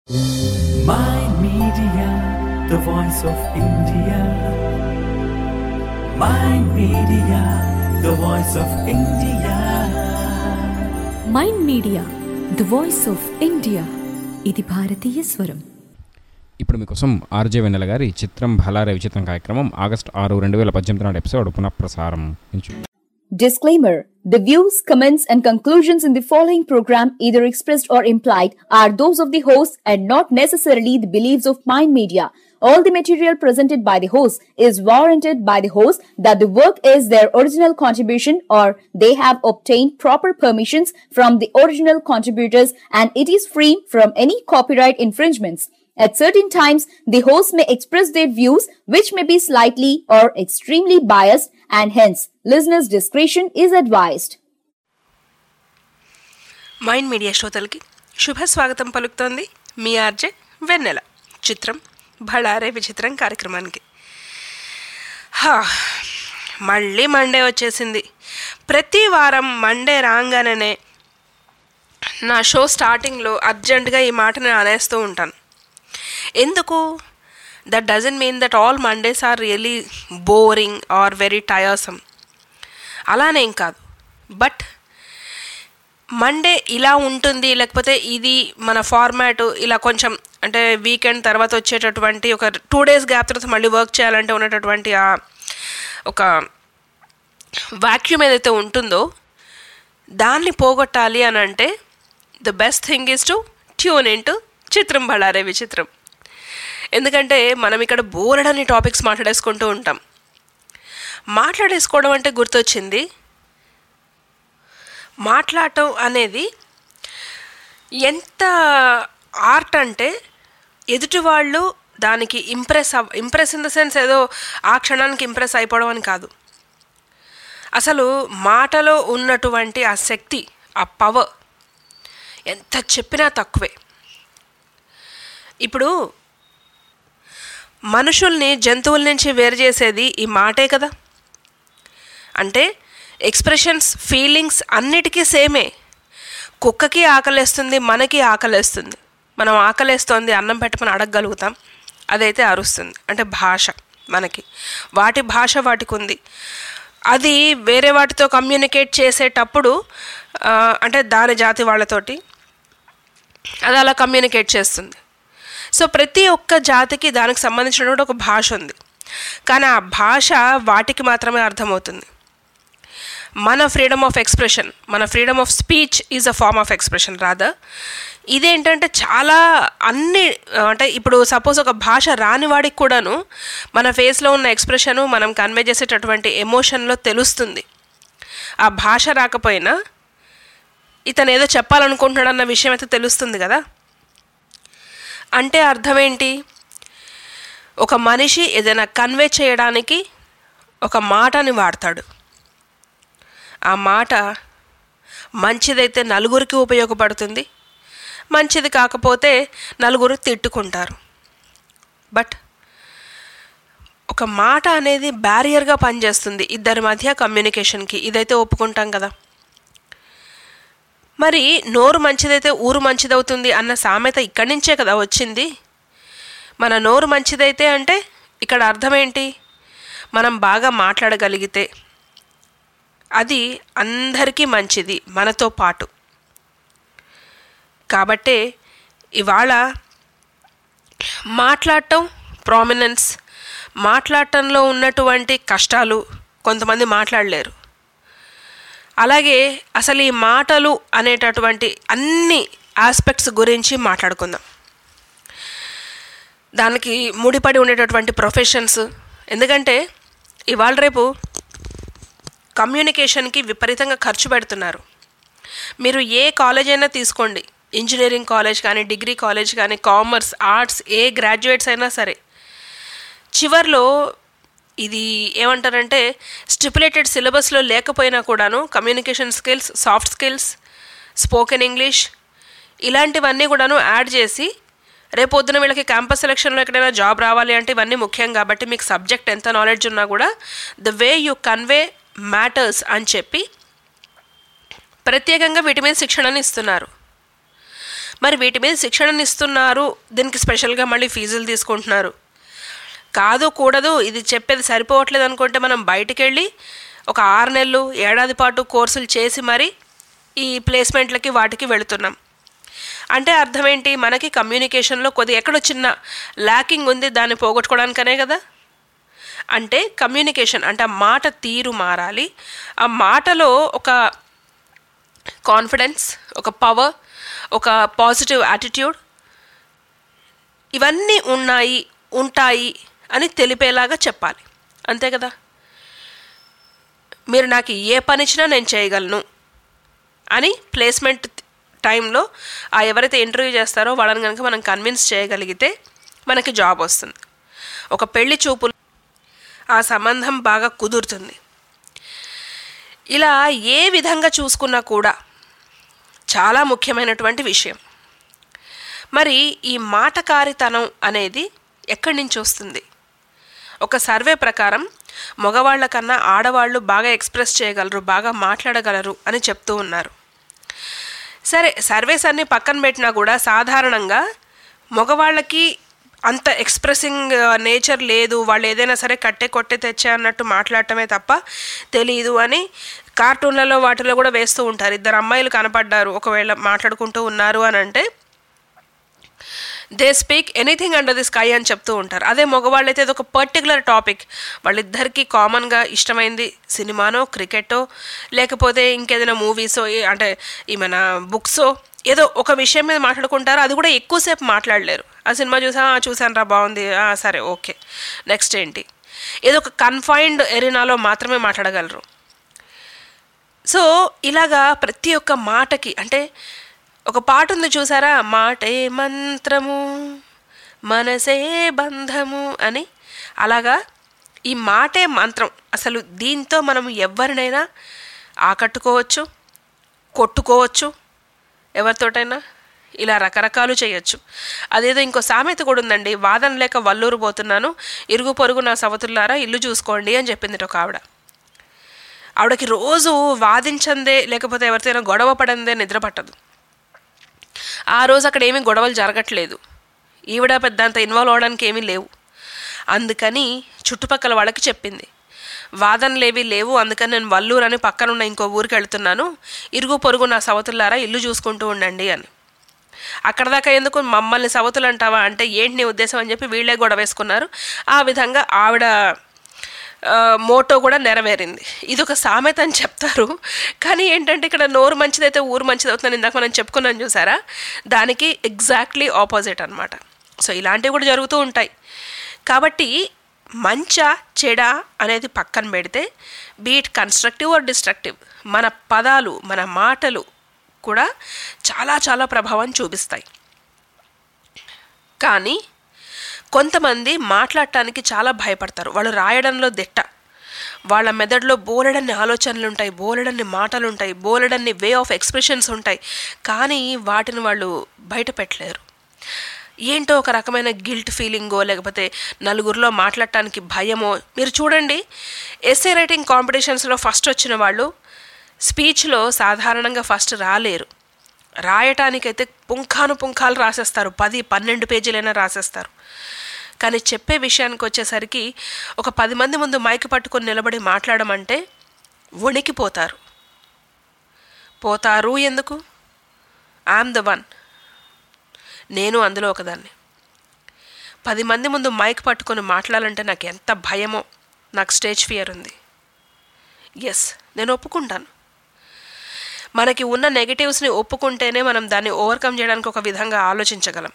Mind Media, the voice of India. Mind Media, the voice of India. Mind media the voice of India. ఇది భారతీయ స్వరం. ఇప్పుడు మీకోసం RJ వెన్నెల గారి చిత్రం భలారే విచిత్రం కార్యక్రమం ఆగస్టు 6, 2018 నాటి ఎపిసోడ్ పునఃప్రసారం. Disclaimer: the views, comments, and conclusions in the following program, either expressed or implied, are those of the host and not necessarily the beliefs of Mind Media. All the material presented by the host is warranted by the host that the work is their original contribution or they have obtained proper permissions from the original contributors and it is free from any copyright infringements. At certain times, the host may express their views which may be slightly or extremely biased and hence listeners' discretion is advised. Mind media శ్రోతలకి శుభ స్వాగతం పలుకుతోంది మీ RJ వెన్నెల. చిత్రం భళారే విచిత్రం కార్యక్రమానికి. మళ్ళీ Monday వచ్చేసింది. ప్రతి వారం మండే రాగానే నా షో స్టార్టింగ్లో అర్జెంటుగా ఈ మాట నేను అనేస్తూ ఉంటాను. ఎందుకు? That doesn't mean that all Mondays are really boring or very tiresome. అలానేం కాదు. బట్ మండే ఇలా ఉంటుంది, లేకపోతే ఇది మన ఫార్మాట్ ఇలా కొంచెం అంటే వీకెండ్ తర్వాత వచ్చేటటువంటి ఒక 2 days గ్యాప్ తర్వాత మళ్ళీ వర్క్ చేయాలంటే ఉన్నటువంటి ఆ ఒక వాక్యూమ్ ఏదైతే ఉంటుందో దాన్ని పోగొట్టాలి అని అంటే the best thing is to tune in to Chitram Bhalare విచిత్రం. ఎందుకంటే మనం ఇక్కడ బోలెడన్ని టాపిక్స్ మాట్లాడేసుకుంటూ ఉంటాం. మాట్లాడేసుకోవడం అంటే గుర్తొచ్చింది, మాట్లాడటం అనేది ఎంత ఆర్ట్ అంటే ఎదుటి వాళ్ళు దానికి ఇంప్రెస్ ఇన్ ద సెన్స్ ఏదో ఆ క్షణానికి ఇంప్రెస్ అయిపోవడం అని కాదు. అసలు మాటలో ఉన్నటువంటి ఆ శక్తి, ఆ పవర్ ఎంత చెప్పినా తక్కువే. ఇప్పుడు మనుషుల్ని జంతువుల నుంచి వేరు చేసేది ఈ మాటే కదా. అంటే ఎక్స్ప్రెషన్స్, ఫీలింగ్స్ అన్నిటికీ సేమే. కుక్కకి ఆకలేస్తుంది, మనకి ఆకలేస్తుంది. మనం ఆకలేస్తోంది అన్నం పెట్టమని అడగగలుగుతాం, అదైతే అరుస్తుంది. అంటే భాష మనకి, వాటి భాష వాటికి ఉంది. అది వేరే వాటితో కమ్యూనికేట్ చేసేటప్పుడు అంటే దాని జాతి వాళ్ళతోటి అది అలా కమ్యూనికేట్ చేస్తుంది. సో ప్రతి ఒక్క జాతికి దానికి సంబంధించినటువంటి ఒక భాష ఉంది. కానీ ఆ భాష వాటికి మాత్రమే అర్థమవుతుంది. మన ఫ్రీడమ్ ఆఫ్ ఎక్స్ప్రెషన్, మన freedom of speech is a form of expression rather. ఇదేంటంటే చాలా అన్ని అంటే ఇప్పుడు సపోజ్ ఒక భాష రాని వాడికి కూడాను మన ఫేస్లో ఉన్న ఎక్స్ప్రెషను, మనం కన్వే చేసేటటువంటి ఎమోషన్లో తెలుస్తుంది. ఆ భాష రాకపోయినా ఇతను ఏదో చెప్పాలనుకుంటున్నాడు అన్న విషయం అయితే తెలుస్తుంది కదా. అంటే అర్థం ఏంటి? ఒక మనిషి ఏదైనా కన్వే చేయడానికి ఒక మాటని వాడతాడు. ఆ మాట మంచిదైతే నలుగురికి ఉపయోగపడుతుంది, మంచిది కాకపోతే నలుగురు తిట్టుకుంటారు. బట్ ఒక మాట అనేది బ్యారియర్గా పనిచేస్తుంది ఇద్దరి మధ్య కమ్యూనికేషన్కి. ఇదైతే ఒప్పుకుంటాం కదా. మరి నోరు మంచిదైతే ఊరు మంచిదవుతుంది అన్న సామెత ఇక్కడి నుంచే కదా వచ్చింది. మన నోరు మంచిదైతే అంటే ఇక్కడ అర్థం ఏంటి? మనం బాగా మాట్లాడగలిగితే అది అందరికీ మంచిది, మనతో పాటు. కాబట్టే ఇవాళ మాట్లాడటం, ప్రామినెన్స్, మాట్లాడటంలో ఉన్నటువంటి కష్టాలు కొంతమంది మాట్లాడలేరు. అలాగే అసలు ఈ మాటలు అనేటటువంటి అన్ని ఆస్పెక్ట్స్ గురించి మాట్లాడుకుందాం. దానికి ముడిపడి ఉండేటటువంటి ప్రొఫెషన్స్. ఎందుకంటే ఇవాళ రేపు కమ్యూనికేషన్కి విపరీతంగా ఖర్చు పెడుతున్నారు. మీరు ఏ కాలేజ్ అయినా తీసుకోండి, ఇంజనీరింగ్ కాలేజ్ కానీ, డిగ్రీ కాలేజ్ కానీ, కామర్స్, ఆర్ట్స్, ఏ గ్రాడ్యుయేట్స్ అయినా సరే, చివర్లో ఇది ఏమంటారంటే స్టిపులేటెడ్ సిలబస్లో లేకపోయినా కూడాను communication skills, soft skills, spoken English ఇలాంటివన్నీ కూడాను యాడ్ చేసి రేపొద్దున వీళ్ళకి క్యాంపస్ సెలక్షన్లో ఎక్కడైనా జాబ్ రావాలి అంటే ఇవన్నీ ముఖ్యం. కాబట్టి మీకు సబ్జెక్ట్ ఎంత నాలెడ్జ్ ఉన్నా కూడా the way you convey matters అని చెప్పి ప్రత్యేకంగా వీటి మీద శిక్షణని ఇస్తున్నారు. మరి వీటి మీద శిక్షణను ఇస్తున్నారు, దీనికి స్పెషల్గా మళ్ళీ ఫీజులు తీసుకుంటున్నారు. కాదు కూడదు, ఇది చెప్పేది సరిపోవట్లేదు అనుకుంటే మనం బయటికి వెళ్ళి ఒక 6 నెలలు ఏడాది పాటు కోర్సులు చేసి మరి ఈ ప్లేస్మెంట్లకి వాటికి వెళుతున్నాం. అంటే అర్థం ఏంటి, మనకి కమ్యూనికేషన్లో కొద్ది ఎక్కడో చిన్న ల్యాకింగ్ ఉంది, దాన్ని పోగొట్టుకోవడానికనే కదా. అంటే కమ్యూనికేషన్ అంటే ఆ మాట తీరు మారాలి, ఆ మాటలో ఒక కాన్ఫిడెన్స్, ఒక పవర్, ఒక పాజిటివ్ యాటిట్యూడ్ ఇవన్నీ ఉంటాయి అని తెలిపేలాగా చెప్పాలి. అంతే కదా. మీరు నాకు ఏ పని ఇచ్చినా నేను చేయగలను అని ప్లేస్మెంట్ టైంలో ఆ ఎవరైతే ఇంటర్వ్యూ చేస్తారో వాళ్ళని కనుక మనం కన్విన్స్ చేయగలిగితే మనకి జాబ్ వస్తుంది. ఒక పెళ్లి చూపులు ఆ సంబంధం బాగా కుదురుతుంది. ఇలా ఏ విధంగా చూసుకున్నా కూడా చాలా ముఖ్యమైనటువంటి విషయం. మరి ఈ మాటకారితనం అనేది ఎక్కడి నుంచి వస్తుంది? ఒక సర్వే ప్రకారం మగవాళ్ళ కన్నా ఆడవాళ్ళు బాగా ఎక్స్ప్రెస్ చేయగలరు, బాగా మాట్లాడగలరు అని చెప్తూ ఉన్నారు. సరే, సర్వేస్ అన్నీ పక్కన పెట్టినా కూడా సాధారణంగా మగవాళ్ళకి అంత ఎక్స్ప్రెసింగ్ నేచర్ లేదు, వాళ్ళు ఏదైనా సరే కొట్టే తెచ్చే అన్నట్టు మాట్లాడటమే తప్ప తెలీదు అని కార్టూన్లలో వాటిలో కూడా వేస్తూ ఉంటారు. 2 అమ్మాయిలు కనపడ్డారు, ఒకవేళ మాట్లాడుకుంటూ ఉన్నారు అని అంటే they speak anything under the sky అని చెప్తూ ఉంటారు. అదే మగవాళ్ళు అయితే ఇది ఒక పర్టికులర్ టాపిక్, వాళ్ళిద్దరికీ కామన్గా ఇష్టమైంది సినిమానో, క్రికెటో, లేకపోతే ఇంకేదైనా మూవీసో, అంటే ఏమైనా బుక్సో, ఏదో ఒక విషయం మీద మాట్లాడుకుంటారు. అది కూడా ఎక్కువసేపు మాట్లాడలేరు. ఆ సినిమా చూసాను రా, బాగుంది, సరే ఓకే, నెక్స్ట్ ఏంటి, ఏదో ఒక కన్ఫైన్డ్ ఎరీనాలో మాత్రమే మాట్లాడగలరు. సో ఇలాగా ప్రతి ఒక్క మాటకి, అంటే ఒక పాట ఉంది చూసారా, మాటే మంత్రము మనసే బంధము అని, అలాగా ఈ మాటే మంత్రం. అసలు దీంతో మనం ఎవరినైనా ఆకట్టుకోవచ్చు, కొట్టుకోవచ్చు, ఎవరితోటైనా ఇలా రకరకాలు చేయొచ్చు. అదేదో ఇంకో సామెత కూడా ఉందండి, వాదన లేక వల్లూరు పోతున్నాను, ఇరుగు పొరుగు నా సవతుల్లారా ఇల్లు చూసుకోండి అని చెప్పింది ఒక ఆవిడకి రోజు వాదించందే లేకపోతే ఎవరితోనైనా గొడవ పడందే నిద్ర పట్టదు. ఆ రోజు అక్కడ ఏమీ గొడవలు జరగట్లేదు, ఈవిడ పెద్ద అంత ఇన్వాల్వ్ అవడానికి ఏమీ లేవు. అందుకని చుట్టుపక్కల వాళ్ళకి చెప్పింది, వాదనలేవి లేవు, అందుకని నేను వల్లూరు అని పక్కనున్న ఇంకో ఊరికి వెళ్తున్నాను, ఇరుగు పొరుగు నా సవతుల్లారా ఇల్లు చూసుకుంటూ ఉండండి అని. అక్కడ దాకా ఎందుకు, మమ్మల్ని సవతులు అంటావా అంటే ఏంటి నీ ఉద్దేశం అని చెప్పి వీళ్ళే గొడవ వేసుకున్నారు. ఆ విధంగా ఆవిడ మోటో కూడా నెరవేరింది. ఇది ఒక సామెత అని చెప్తారు, కానీ ఏంటంటే ఇక్కడ నోరు మంచిదైతే ఊరు మంచిది అవుతుందని ఇందాక మనం చెప్పుకున్నాం చూసారా, దానికి ఎగ్జాక్ట్లీ ఆపోజిట్ అనమాట. సో ఇలాంటివి కూడా జరుగుతూ ఉంటాయి. కాబట్టి మంచా చెడా అనేది పక్కన పెడితే, బీట్ కన్స్ట్రక్టివ్ ఆర్ డిస్ట్రక్టివ్, మన పదాలు మన మాటలు కూడా చాలా చాలా ప్రభావం చూపిస్తాయి. కానీ కొంతమంది మాట్లాడటానికి చాలా భయపడతారు. వాళ్ళు రాయడంలో దిట్ట, వాళ్ళ మెదడులో బోలెడన్ని ఆలోచనలు ఉంటాయి, బోలెడన్ని మాటలు ఉంటాయి, బోలెడన్ని వే ఆఫ్ ఎక్స్ప్రెషన్స్ ఉంటాయి, కానీ వాటిని వాళ్ళు బయట పెట్టలేరు. ఏంటో ఒక రకమైన గిల్ట్ ఫీలింగో లేకపోతే నలుగురిలో మాట్లాడటానికి భయమో. మీరు చూడండి, ఎస్సే రైటింగ్ కాంపిటీషన్స్లో ఫస్ట్ వచ్చిన వాళ్ళు స్పీచ్లో సాధారణంగా ఫస్ట్ రాలేరు. రాయటానికైతే పుంఖాలు రాసేస్తారు, 10-12 పేజీలైనా రాసేస్తారు. కానీ చెప్పే విషయానికి వచ్చేసరికి ఒక 10 మంది ముందు మైక్ పట్టుకొని నిలబడి మాట్లాడమంటే వణికిపోతారు. ఎందుకు? ఐఎమ్ ద వన్, నేను అందులో ఒకదాన్ని. 10 మంది ముందు మైక్ పట్టుకొని మాట్లాడాలంటే నాకు ఎంత భయమో, నాకు స్టేజ్ ఫియర్ ఉంది. ఎస్, నేను ఒప్పుకుంటాను. మనకి ఉన్న నెగటివ్స్ని ఒప్పుకుంటేనే మనం దాన్ని ఓవర్కమ్ చేయడానికి ఒక విధంగా ఆలోచించగలం.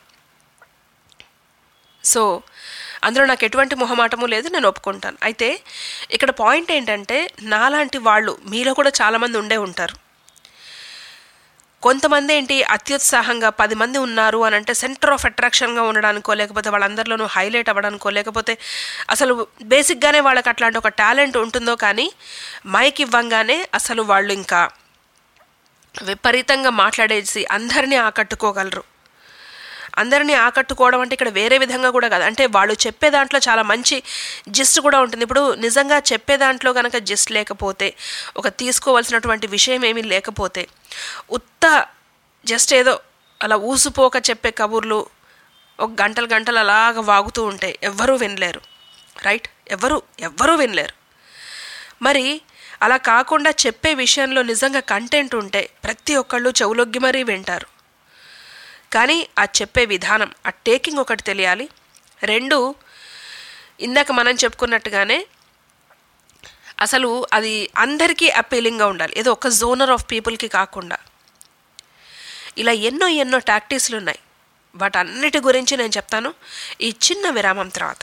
సో అందులో నాకు ఎటువంటి మొహమాటము లేదు, నేను ఒప్పుకుంటాను. అయితే ఇక్కడ పాయింట్ ఏంటంటే, నాలాంటి వాళ్ళు మీలో కూడా చాలామంది ఉండే ఉంటారు. కొంతమంది ఏంటి, అత్యుత్సాహంగా 10 మంది ఉన్నారు అని అంటే సెంటర్ ఆఫ్ అట్రాక్షన్గా ఉండడానికో, లేకపోతే వాళ్ళందరిలోనూ హైలైట్ అవ్వడానికో, లేకపోతే అసలు బేసిక్గానే వాళ్ళకి అట్లాంటి ఒక టాలెంట్ ఉంటుందో, కానీ మైక్ ఇవ్వంగానే అసలు వాళ్ళు ఇంకా విపరీతంగా మాట్లాడేసి అందరినీ ఆకట్టుకోగలరు. అందరినీ ఆకట్టుకోవడం అంటే ఇక్కడ వేరే విధంగా కూడా కాదు, అంటే వాళ్ళు చెప్పే దాంట్లో చాలా మంచి జిస్ట్ కూడా ఉంటుంది. ఇప్పుడు నిజంగా చెప్పే దాంట్లో కనుక జిస్ట్ లేకపోతే, ఒక తీసుకోవాల్సినటువంటి విషయం ఏమీ లేకపోతే, జస్ట్ ఏదో అలా ఊసిపోక చెప్పే కబుర్లు ఒక గంటలు గంటలు అలాగ వాగుతూ ఉంటే ఎవ్వరూ వినలేరు, రైట్? ఎవ్వరూ వినలేరు. మరి అలా కాకుండా చెప్పే విషయంలో నిజంగా కంటెంట్ ఉంటే ప్రతి ఒక్కళ్ళు చెవులొగ్గి మరీ వింటారు. కానీ ఆ చెప్పే విధానం, ఆ టేకింగ్ ఒకటి తెలియాలి. 2, ఇందాక మనం చెప్పుకున్నట్టుగానే అసలు అది అందరికీ అపీలింగ్గా ఉండాలి, ఏదో ఒక జోనర్ ఆఫ్ పీపుల్కి కాకుండా. ఇలా ఎన్నో టాక్టిక్స్లు ఉన్నాయి. వాటన్నిటి గురించి నేను చెప్తాను ఈ చిన్న విరామం తర్వాత.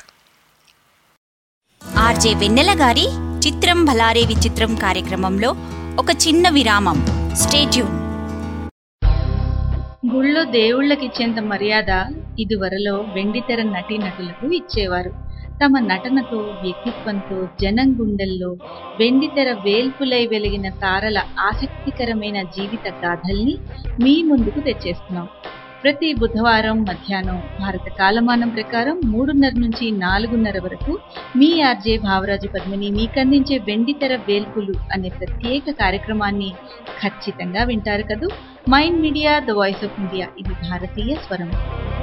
ఆర్జే వెన్నెల గారి చిత్రం భలారే విచిత్రం కార్యక్రమంలో ఒక చిన్న విరామం. Stay tune. గుళ్ళో దేవుళ్ళకిచ్చేంత మర్యాద ఇదివరలో వెండితెర నటీనటులకు ఇచ్చేవారు. తమ నటనతో, వ్యక్తిత్వంతో జనం గుండెల్లో వెండితెర వేల్పులై వెలిగిన తారల ఆసక్తికరమైన జీవిత గాథల్ని మీ ముందుకు తెచ్చేస్తున్నాం. ప్రతి బుధవారం మధ్యాహ్నం భారత కాలమానం ప్రకారం 3:30 నుంచి 4:30 వరకు మీ ఆర్జే భావరాజు పద్మిని మీకందించే వెండితెర వేల్పులు అనే ప్రత్యేక కార్యక్రమాన్ని ఖచ్చితంగా వింటారు కదూ. Mind media, the voice of India, ఇది భారతీయ స్వరం.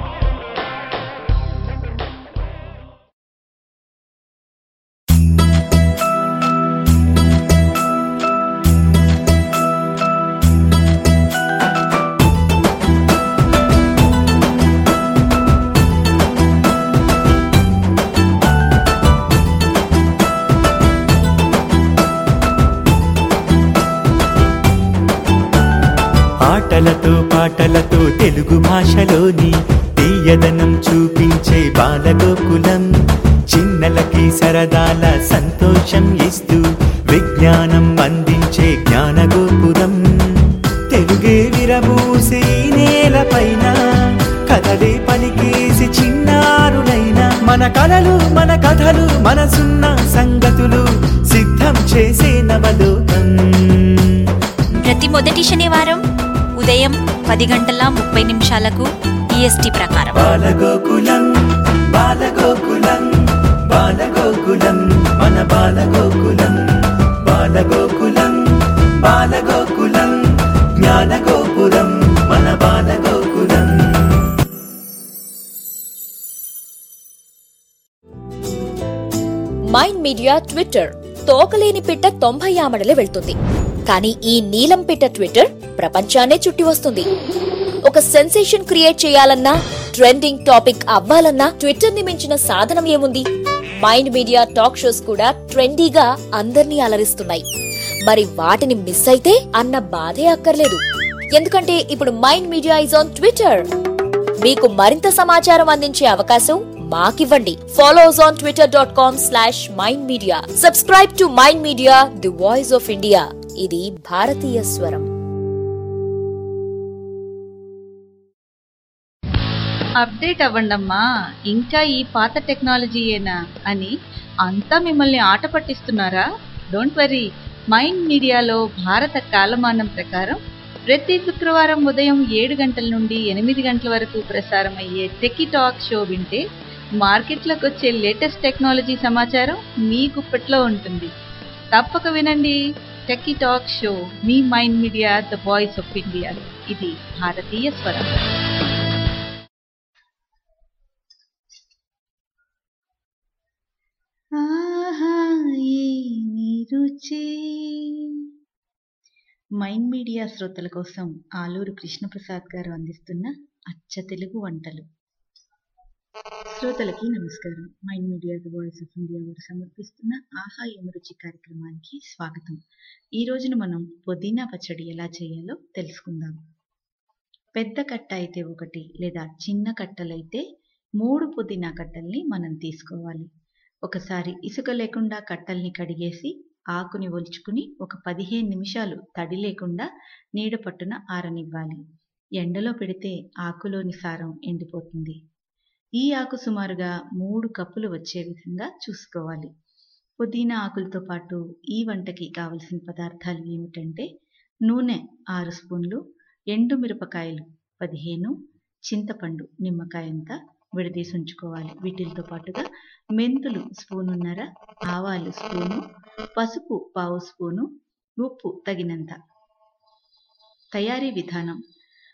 ఆటలతో పాటలతో తెలుగు భాషలోని తీయదనం చూపించే బాలగోకులం, చిన్నలకి సరదాల సంతోషం ఇస్తూ విజ్ఞానం అందించే జ్ఞానగోపురం. తెలుగే విరబూసే నేలపైన కథలే పలికేసి చిన్నారులైన మన కలలు, మన కథలు, మనసున్న సంగతులు సిద్ధం చేసే నవలోకం. ప్రతి మొదటి శనివారం ఉదయం 10:30 EST ప్రకారం. బాలగోకులం, బాలగోకులం, బాలగోకులం, మన బాలగోకులం, బాలగోకులం, బాలగోకులం, జ్ఞానగోపురం, మన బాలగోకులం. Mind media twitter. తోకలేని పిట్ట 90 ఆమడలే వెళ్తుంది, కానీ ఈ నీలం పిట్ట ట్విట్టర్ ప్రపంచాన్నే చుట్టి వస్తుంది. ఒక సెన్సేషన్ క్రియేట్ చేయాలన్నా, ట్రెండింగ్ టాపిక్ అవ్వాలన్నా ట్విట్టర్ ని మించిన సాధనం ఏముంది? మైండ్ మీడియా టాక్ షోస్ కూడా ట్రెండీగా అందర్నీ అలరిస్తున్నాయి. మరి వాటిని మిస్ అయితే అన్న బాధే అక్కర్లేదు. ఎందుకంటే ఇప్పుడు mind media is on twitter. మీకు మరింత సమాచారం అందించే అవకాశం మాకివ్వండి. Follows on twitter.com/mindmedia. Subscribe to mind media, the voice of India. ఇది భారతీయ స్వరం. అప్డేట్ అవ్వండమ్మా, ఇంకా ఈ పాత టెక్నాలజీయేనా అని అంతా మిమ్మల్ని ఆట పట్టిస్తున్నారా? Don't worry. మైండ్ మీడియాలో భారత కాలమానం ప్రకారం ప్రతి శుక్రవారం ఉదయం 7 గంటల నుండి 8 గంటల వరకు ప్రసారమయ్యే టెకీ టాక్ షో వింటే మార్కెట్లోకి వచ్చే లేటెస్ట్ టెక్నాలజీ సమాచారం మీ గుప్పట్లో ఉంటుంది. తప్పక వినండి టెకీ టాక్ షో, మీ mind media, the voice of India. ఇది భారతీయ స్వరం. ఆహా ఏమి రుచి. మైండ్ మీడియా శ్రోతల కోసం ఆలూరు కృష్ణప్రసాద్ గారు అందిస్తున్న అచ్చ తెలుగు వంటలు. శ్రోతలకి నమస్కారం. Mind media, the voice of India వారు సమర్పిస్తున్న ఆహా ఏమి రుచి కార్యక్రమానికి స్వాగతం. ఈ రోజున మనం పుదీనా పచ్చడి ఎలా చేయాలో తెలుసుకుందాం. పెద్ద కట్ట అయితే 1 లేదా చిన్న కట్టలైతే 3 పుదీనా కట్టల్ని మనం తీసుకోవాలి. ఒకసారి ఇసుక లేకుండా కట్టల్ని కడిగేసి ఆకుని ఒలుచుకుని ఒక 15 నిమిషాలు తడి లేకుండా నీడ పట్టున ఆరనివ్వాలి. ఎండలో పెడితే ఆకులోని సారం ఎండిపోతుంది. ఈ ఆకు సుమారుగా 3 కప్పులు వచ్చే విధంగా చూసుకోవాలి. పుదీనా ఆకులతో పాటు ఈ వంటకి కావలసిన పదార్థాలు ఏమిటంటే నూనె 6 స్పూన్లు, ఎండు మిరపకాయలు 15, చింతపండు నిమ్మకాయంతా విడదీసి ఉంచుకోవాలి. వీటితో పాటుగా మెంతులు 1.5 స్పూను, ఆవాలు 1 స్పూను, పసుపు 1/2 స్పూను, ఉప్పు తగినంత. తయారీ విధానం: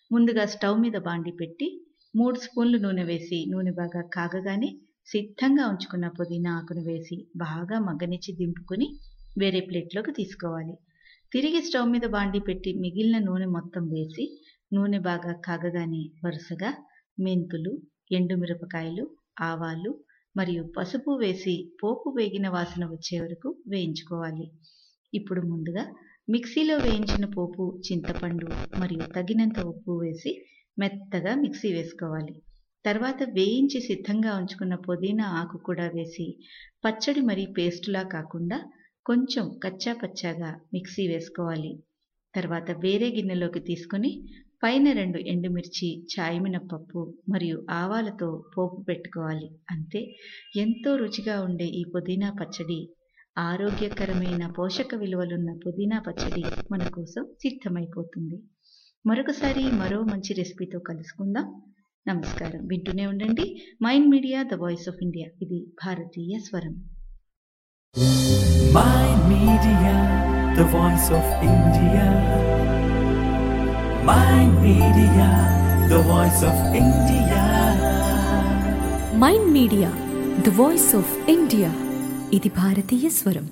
ముందుగా స్టవ్ మీద బాండి పెట్టి 3 స్పూన్లు నూనె వేసి నూనె బాగా కాగగానే సిద్ధంగా ఉంచుకున్న పుదీనా ఆకును వేసి బాగా మగ్గనిచ్చి దింపుకుని వేరే ప్లేట్లోకి తీసుకోవాలి. తిరిగి స్టవ్ మీద బాండి పెట్టి మిగిలిన నూనె మొత్తం వేసి నూనె బాగా కాగగానే వరుసగా మెంతులు, ఎండుమిరపకాయలు, ఆవాలు మరియు పసుపు వేసి పోపు వేగిన వాసన వచ్చే వరకు వేయించుకోవాలి. ఇప్పుడు ముందుగా మిక్సీలో వేయించిన పోపు, చింతపండు మరియు తగినంత ఉప్పు వేసి మెత్తగా మిక్సీ వేసుకోవాలి. తర్వాత వేయించి సిద్ధంగా ఉంచుకున్న పుదీనా ఆకు కూడా వేసి పచ్చడి మరీ పేస్టులా కాకుండా కొంచెం కచ్చా పచ్చాగా మిక్సీ వేసుకోవాలి. తర్వాత వేరే గిన్నెలోకి తీసుకొని పైన 2 ఎండుమిర్చి, చాయ్ మినపప్పు మరియు ఆవాలతో పోపు పెట్టుకోవాలి. అంతే, ఎంతో రుచిగా ఉండే ఈ పుదీనా పచ్చడి, ఆరోగ్యకరమైన పోషక విలువలున్న పుదీనా పచ్చడి మన కోసం సిద్ధమైపోతుంది. మరొకసారి మరో మంచి రెసిపీతో కలుసుకుందాం. నమస్కారం. వింటూనే ఉండండి mind media, the voice of India. ఇది భారతీయ స్వరం. Mind Media, the voice of India. Mind Media, the voice of India. Mind media the voice of India. ఇది భారతీయ స్వరం.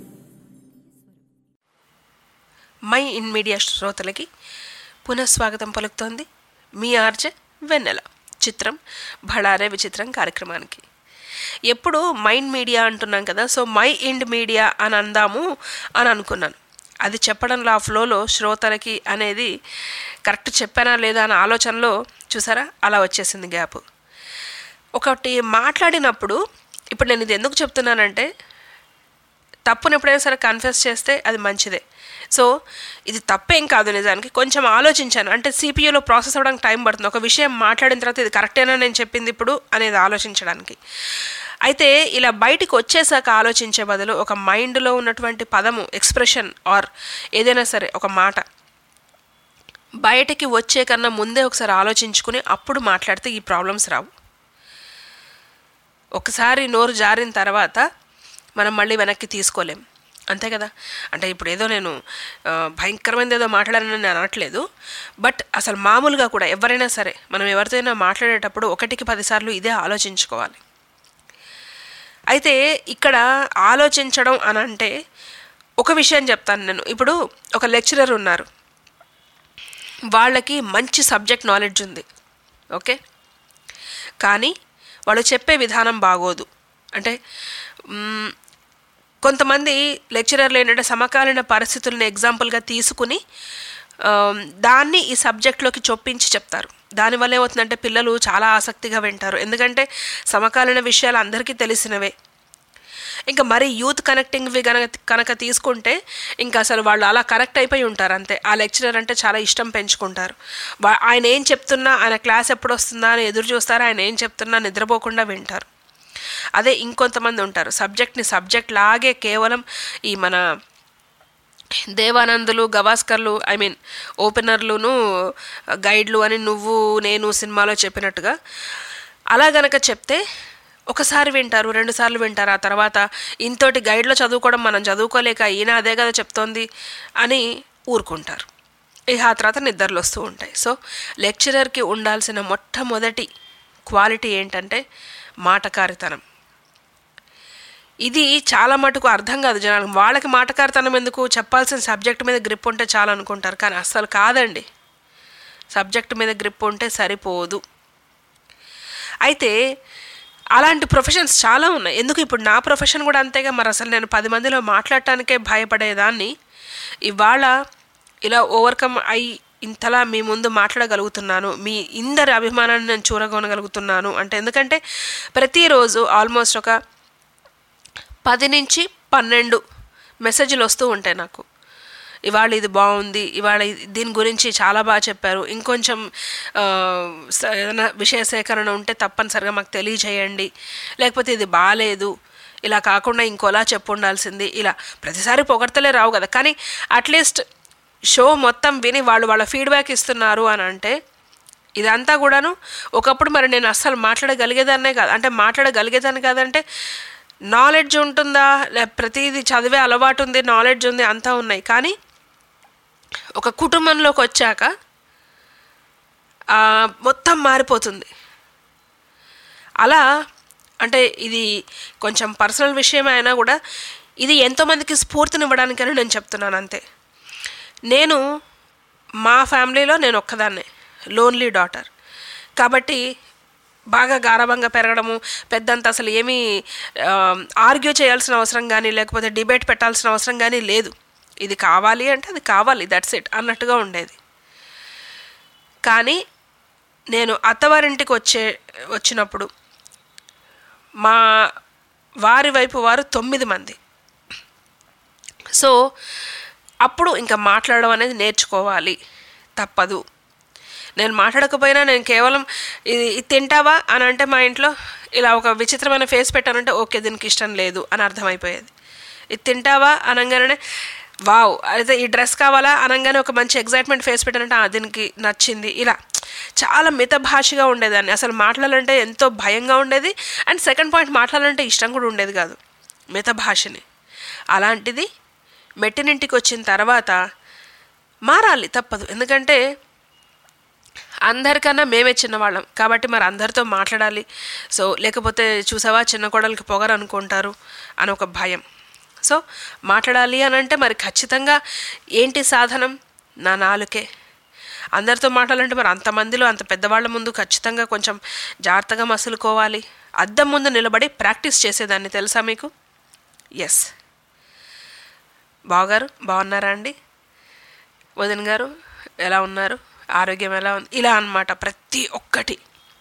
మై ఇన్ మీడియా శ్రోతలకి పునఃస్వాగతం పలుకుతోంది మీ ఆర్జే వెన్నెల. చిత్రం భళారే విచిత్రం కార్యక్రమానికి. ఎప్పుడు మైండ్ మీడియా అంటున్నాం కదా, సో మై ఇండ్ మీడియా అని అందాము అని అనుకున్నాను. అది చెప్పడంలో ఆ ఫ్లోలో శ్రోతలకి అనేది కరెక్ట్ చెప్పానా లేదా అనే ఆలోచనలో చూసారా అలా వచ్చేసింది గ్యాప్. ఒకటి మాట్లాడినప్పుడు ఇప్పుడు నేను ఇది ఎందుకు చెప్తున్నానంటే, తప్పును ఎప్పుడైనా సరే కన్ఫెస్ చేస్తే అది మంచిదే. సో ఇది తప్పేం కాదు, నిజానికి కొంచెం ఆలోచించాను. అంటే సిపియూలో ప్రాసెస్ అవ్వడానికి టైం పడుతుంది. ఒక విషయం మాట్లాడిన తర్వాత ఇది కరెక్టేనా నేను చెప్పింది ఇప్పుడు అనేది ఆలోచించడానికి. అయితే ఇలా బయటికి వచ్చేసాక ఆలోచించే బదులు ఒక మైండ్లో ఉన్నటువంటి పదము, ఎక్స్ప్రెషన్ ఆర్ ఏదైనా సరే ఒక మాట బయటికి వచ్చే కన్నా ముందే ఒకసారి ఆలోచించుకుని అప్పుడు మాట్లాడితే ఈ ప్రాబ్లమ్స్ రావు. ఒకసారి నోరు జారిన తర్వాత మనం మళ్ళీ వెనక్కి తీసుకోలేం, అంతే కదా. అంటే ఇప్పుడు ఏదో నేను భయంకరమైనది ఏదో మాట్లాడానని నేను అనట్లేదు, బట్ అసలు మామూలుగా కూడా ఎవరైనా సరే మనం ఎవరితోనైనా మాట్లాడేటప్పుడు 1కి 10 సార్లు ఇదే ఆలోచించుకోవాలి. అయితే ఇక్కడ ఆలోచించడం అని అంటే ఒక విషయం చెప్తాను నేను. ఇప్పుడు ఒక లెక్చరర్ ఉన్నారు, వాళ్ళకి మంచి సబ్జెక్ట్ నాలెడ్జ్ ఉంది, ఓకే, కానీ వాళ్ళు చెప్పే విధానం బాగోదు. అంటే కొంతమంది లెక్చరర్లు ఏంటంటే సమకాలీన పరిస్థితులను ఎగ్జాంపుల్గా తీసుకుని దాన్ని ఈ సబ్జెక్ట్లోకి చొప్పించి చెప్తారు. దానివల్ల ఏమవుతుందంటే పిల్లలు చాలా ఆసక్తిగా వింటారు, ఎందుకంటే సమకాలీన విషయాలు అందరికీ తెలిసినవే. ఇంకా మరి యూత్ కనెక్టింగ్వి కనుక తీసుకుంటే ఇంకా అసలు వాళ్ళు అలా కనెక్ట్ అయిపోయి ఉంటారు, అంతే. ఆ లెక్చరర్ అంటే చాలా ఇష్టం పెంచుకుంటారు. ఆయన ఏం చెప్తున్నా, ఆయన క్లాస్ ఎప్పుడు వస్తుందా అని ఎదురు చూస్తారు, ఆయన ఏం చెప్తున్నా నిద్రపోకుండా వింటారు. అదే ఇంకొంతమంది ఉంటారు సబ్జెక్ట్ని సబ్జెక్ట్ లాగే కేవలం ఈ మన దేవానందులు, గవాస్కర్లు, ఐ మీన్ ఓపెనర్లును గైడ్లు అని నువ్వు నేను సినిమాలో చెప్పినట్టుగా అలా గనక చెప్తే ఒకసారి వింటారు, 2 సార్లు వింటారు. ఆ తర్వాత ఇంతోటి గైడ్లో చదువుకోవడం మనం చదువుకోలేక ఈయన అదే కదా చెప్తోంది అని ఊరుకుంటారు. ఇక ఆ తర్వాత నిద్రలు వస్తూ ఉంటాయి. సో లెక్చరర్కి ఉండాల్సిన మొట్టమొదటి క్వాలిటీ ఏంటంటే మాటకారితనం. ఇది చాలా మటుకు అర్థం కాదు జనాలకు. వాళ్ళకి మాటకారితనం ఎందుకు, చెప్పాల్సిన సబ్జెక్ట్ మీద గ్రిప్ ఉంటే చాలా అనుకుంటారు, కానీ అస్సలు కాదండి. సబ్జెక్ట్ మీద గ్రిప్ ఉంటే సరిపోదు. అయితే అలాంటి ప్రొఫెషన్స్ చాలా ఉన్నాయి. ఎందుకు ఇప్పుడు నా ప్రొఫెషన్ కూడా అంతేగా. మరి అసలు నేను 10 మందిలో మాట్లాడటానికే భయపడేదాన్ని, ఇవాళ ఇలా ఓవర్కమ్ అయి ఇంతలా మీ ముందు మాట్లాడగలుగుతున్నాను, మీ ఇందరి అభిమానాన్ని నేను చూరగొనగలుగుతున్నాను అంటే ఎందుకంటే ప్రతిరోజు ఆల్మోస్ట్ ఒక 10 నుంచి 12 మెసేజ్లు వస్తూ ఉంటాయి నాకు. ఇవాళ ఇది బాగుంది, ఇవాళ దీని గురించి చాలా బాగా చెప్పారు, ఇంకొంచెం ఏదైనా విషయ సేకరణ ఉంటే తప్పనిసరిగా మాకు తెలియజేయండి, లేకపోతే ఇది బాగాలేదు, ఇలా కాకుండా ఇంకోలా చెప్పు ఉండాల్సింది. ఇలా ప్రతిసారి పొగడతలే రావు కదా, కానీ అట్లీస్ట్ షో మొత్తం విని వాళ్ళు వాళ్ళ ఫీడ్బ్యాక్ ఇస్తున్నారు అని అంటే ఇదంతా కూడాను. ఒకప్పుడు మరి నేను అస్సలు మాట్లాడగలిగేదాన్నే కాదు, అంటే మాట్లాడగలిగేదాన్ని కాదంటే నాలెడ్జ్ ఉంటుందా, ప్రతిదీ చదివే అలవాటు ఉంది, నాలెడ్జ్ ఉంది, అంతా ఉన్నాయి. కానీ ఒక కుటుంబంలోకి వచ్చాక మొత్తం మారిపోతుంది. అలా అంటే ఇది కొంచెం పర్సనల్ విషయం అయినా కూడా ఇది ఎంతోమందికి స్ఫూర్తినివ్వడానికని నేను చెప్తున్నాను అంతే. నేను మా ఫ్యామిలీలో నేను ఒక్కదాన్నే లోన్లీ డాటర్ కాబట్టి బాగా గారాబంగా పెరగడము, పెద్దంత అసలు ఏమీ ఆర్గ్యూ చేయాల్సిన అవసరం కానీ లేకపోతే డిబేట్ పెట్టాల్సిన అవసరం కానీ లేదు. ఇది కావాలి అంటే అది కావాలి, దట్స్ ఇట్ అన్నట్టుగా ఉండేది. కానీ నేను అత్తవారింటికి వచ్చినప్పుడు మా వారి వైపు వారు 9 మంది. సో అప్పుడు ఇంకా మాట్లాడడం అనేది నేర్చుకోవాలి, తప్పదు. నేను మాట్లాడకపోయినా నేను కేవలం ఇది తింటావా అని అంటే మా ఇంట్లో ఇలా ఒక విచిత్రమైన ఫేస్ పెట్టానంటే ఓకే దీనికి ఇష్టం లేదు అని అర్థమైపోయేది. ఇది తింటావా అనగానే వావ్, అయితే ఈ డ్రెస్ కావాలా అనగానే ఒక మంచి ఎగ్జైట్మెంట్ ఫేస్ పెట్టానంటే దీనికి నచ్చింది. ఇలా చాలా మితభాషగా ఉండేదాన్ని. అసలు మాట్లాడాలంటే ఎంతో భయంగా ఉండేది. అండ్ సెకండ్ పాయింట్, మాట్లాడాలంటే ఇష్టం కూడా ఉండేది కాదు, మితభాషని. అలాంటిది మెట్టినింటికి వచ్చిన తర్వాత మారాలి, తప్పదు. ఎందుకంటే అందరికన్నా మేమే చిన్నవాళ్ళం కాబట్టి మరి అందరితో మాట్లాడాలి. సో లేకపోతే చూసావా చిన్న కోడలికి పొగరు అనుకుంటారు అని ఒక భయం. సో మాట్లాడాలి అని అంటే మరి ఖచ్చితంగా ఏంటి సాధనం? నా నాలుకే. అందరితో మాట్లాడాలంటే మరి అంతమందిలో అంత పెద్దవాళ్ళ ముందు ఖచ్చితంగా కొంచెం జాగ్రత్తగా మసులుకోవాలి. అద్దం ముందు నిలబడి ప్రాక్టీస్ చేసేదాన్ని, తెలుసా మీకు? ఎస్. బావగారు బాగున్నారా అండి? వదిన గారు ఎలా ఉన్నారు? ఆరోగ్యం ఎలా ఉంది? ఇలా అన్నమాట ప్రతి ఒక్కటి.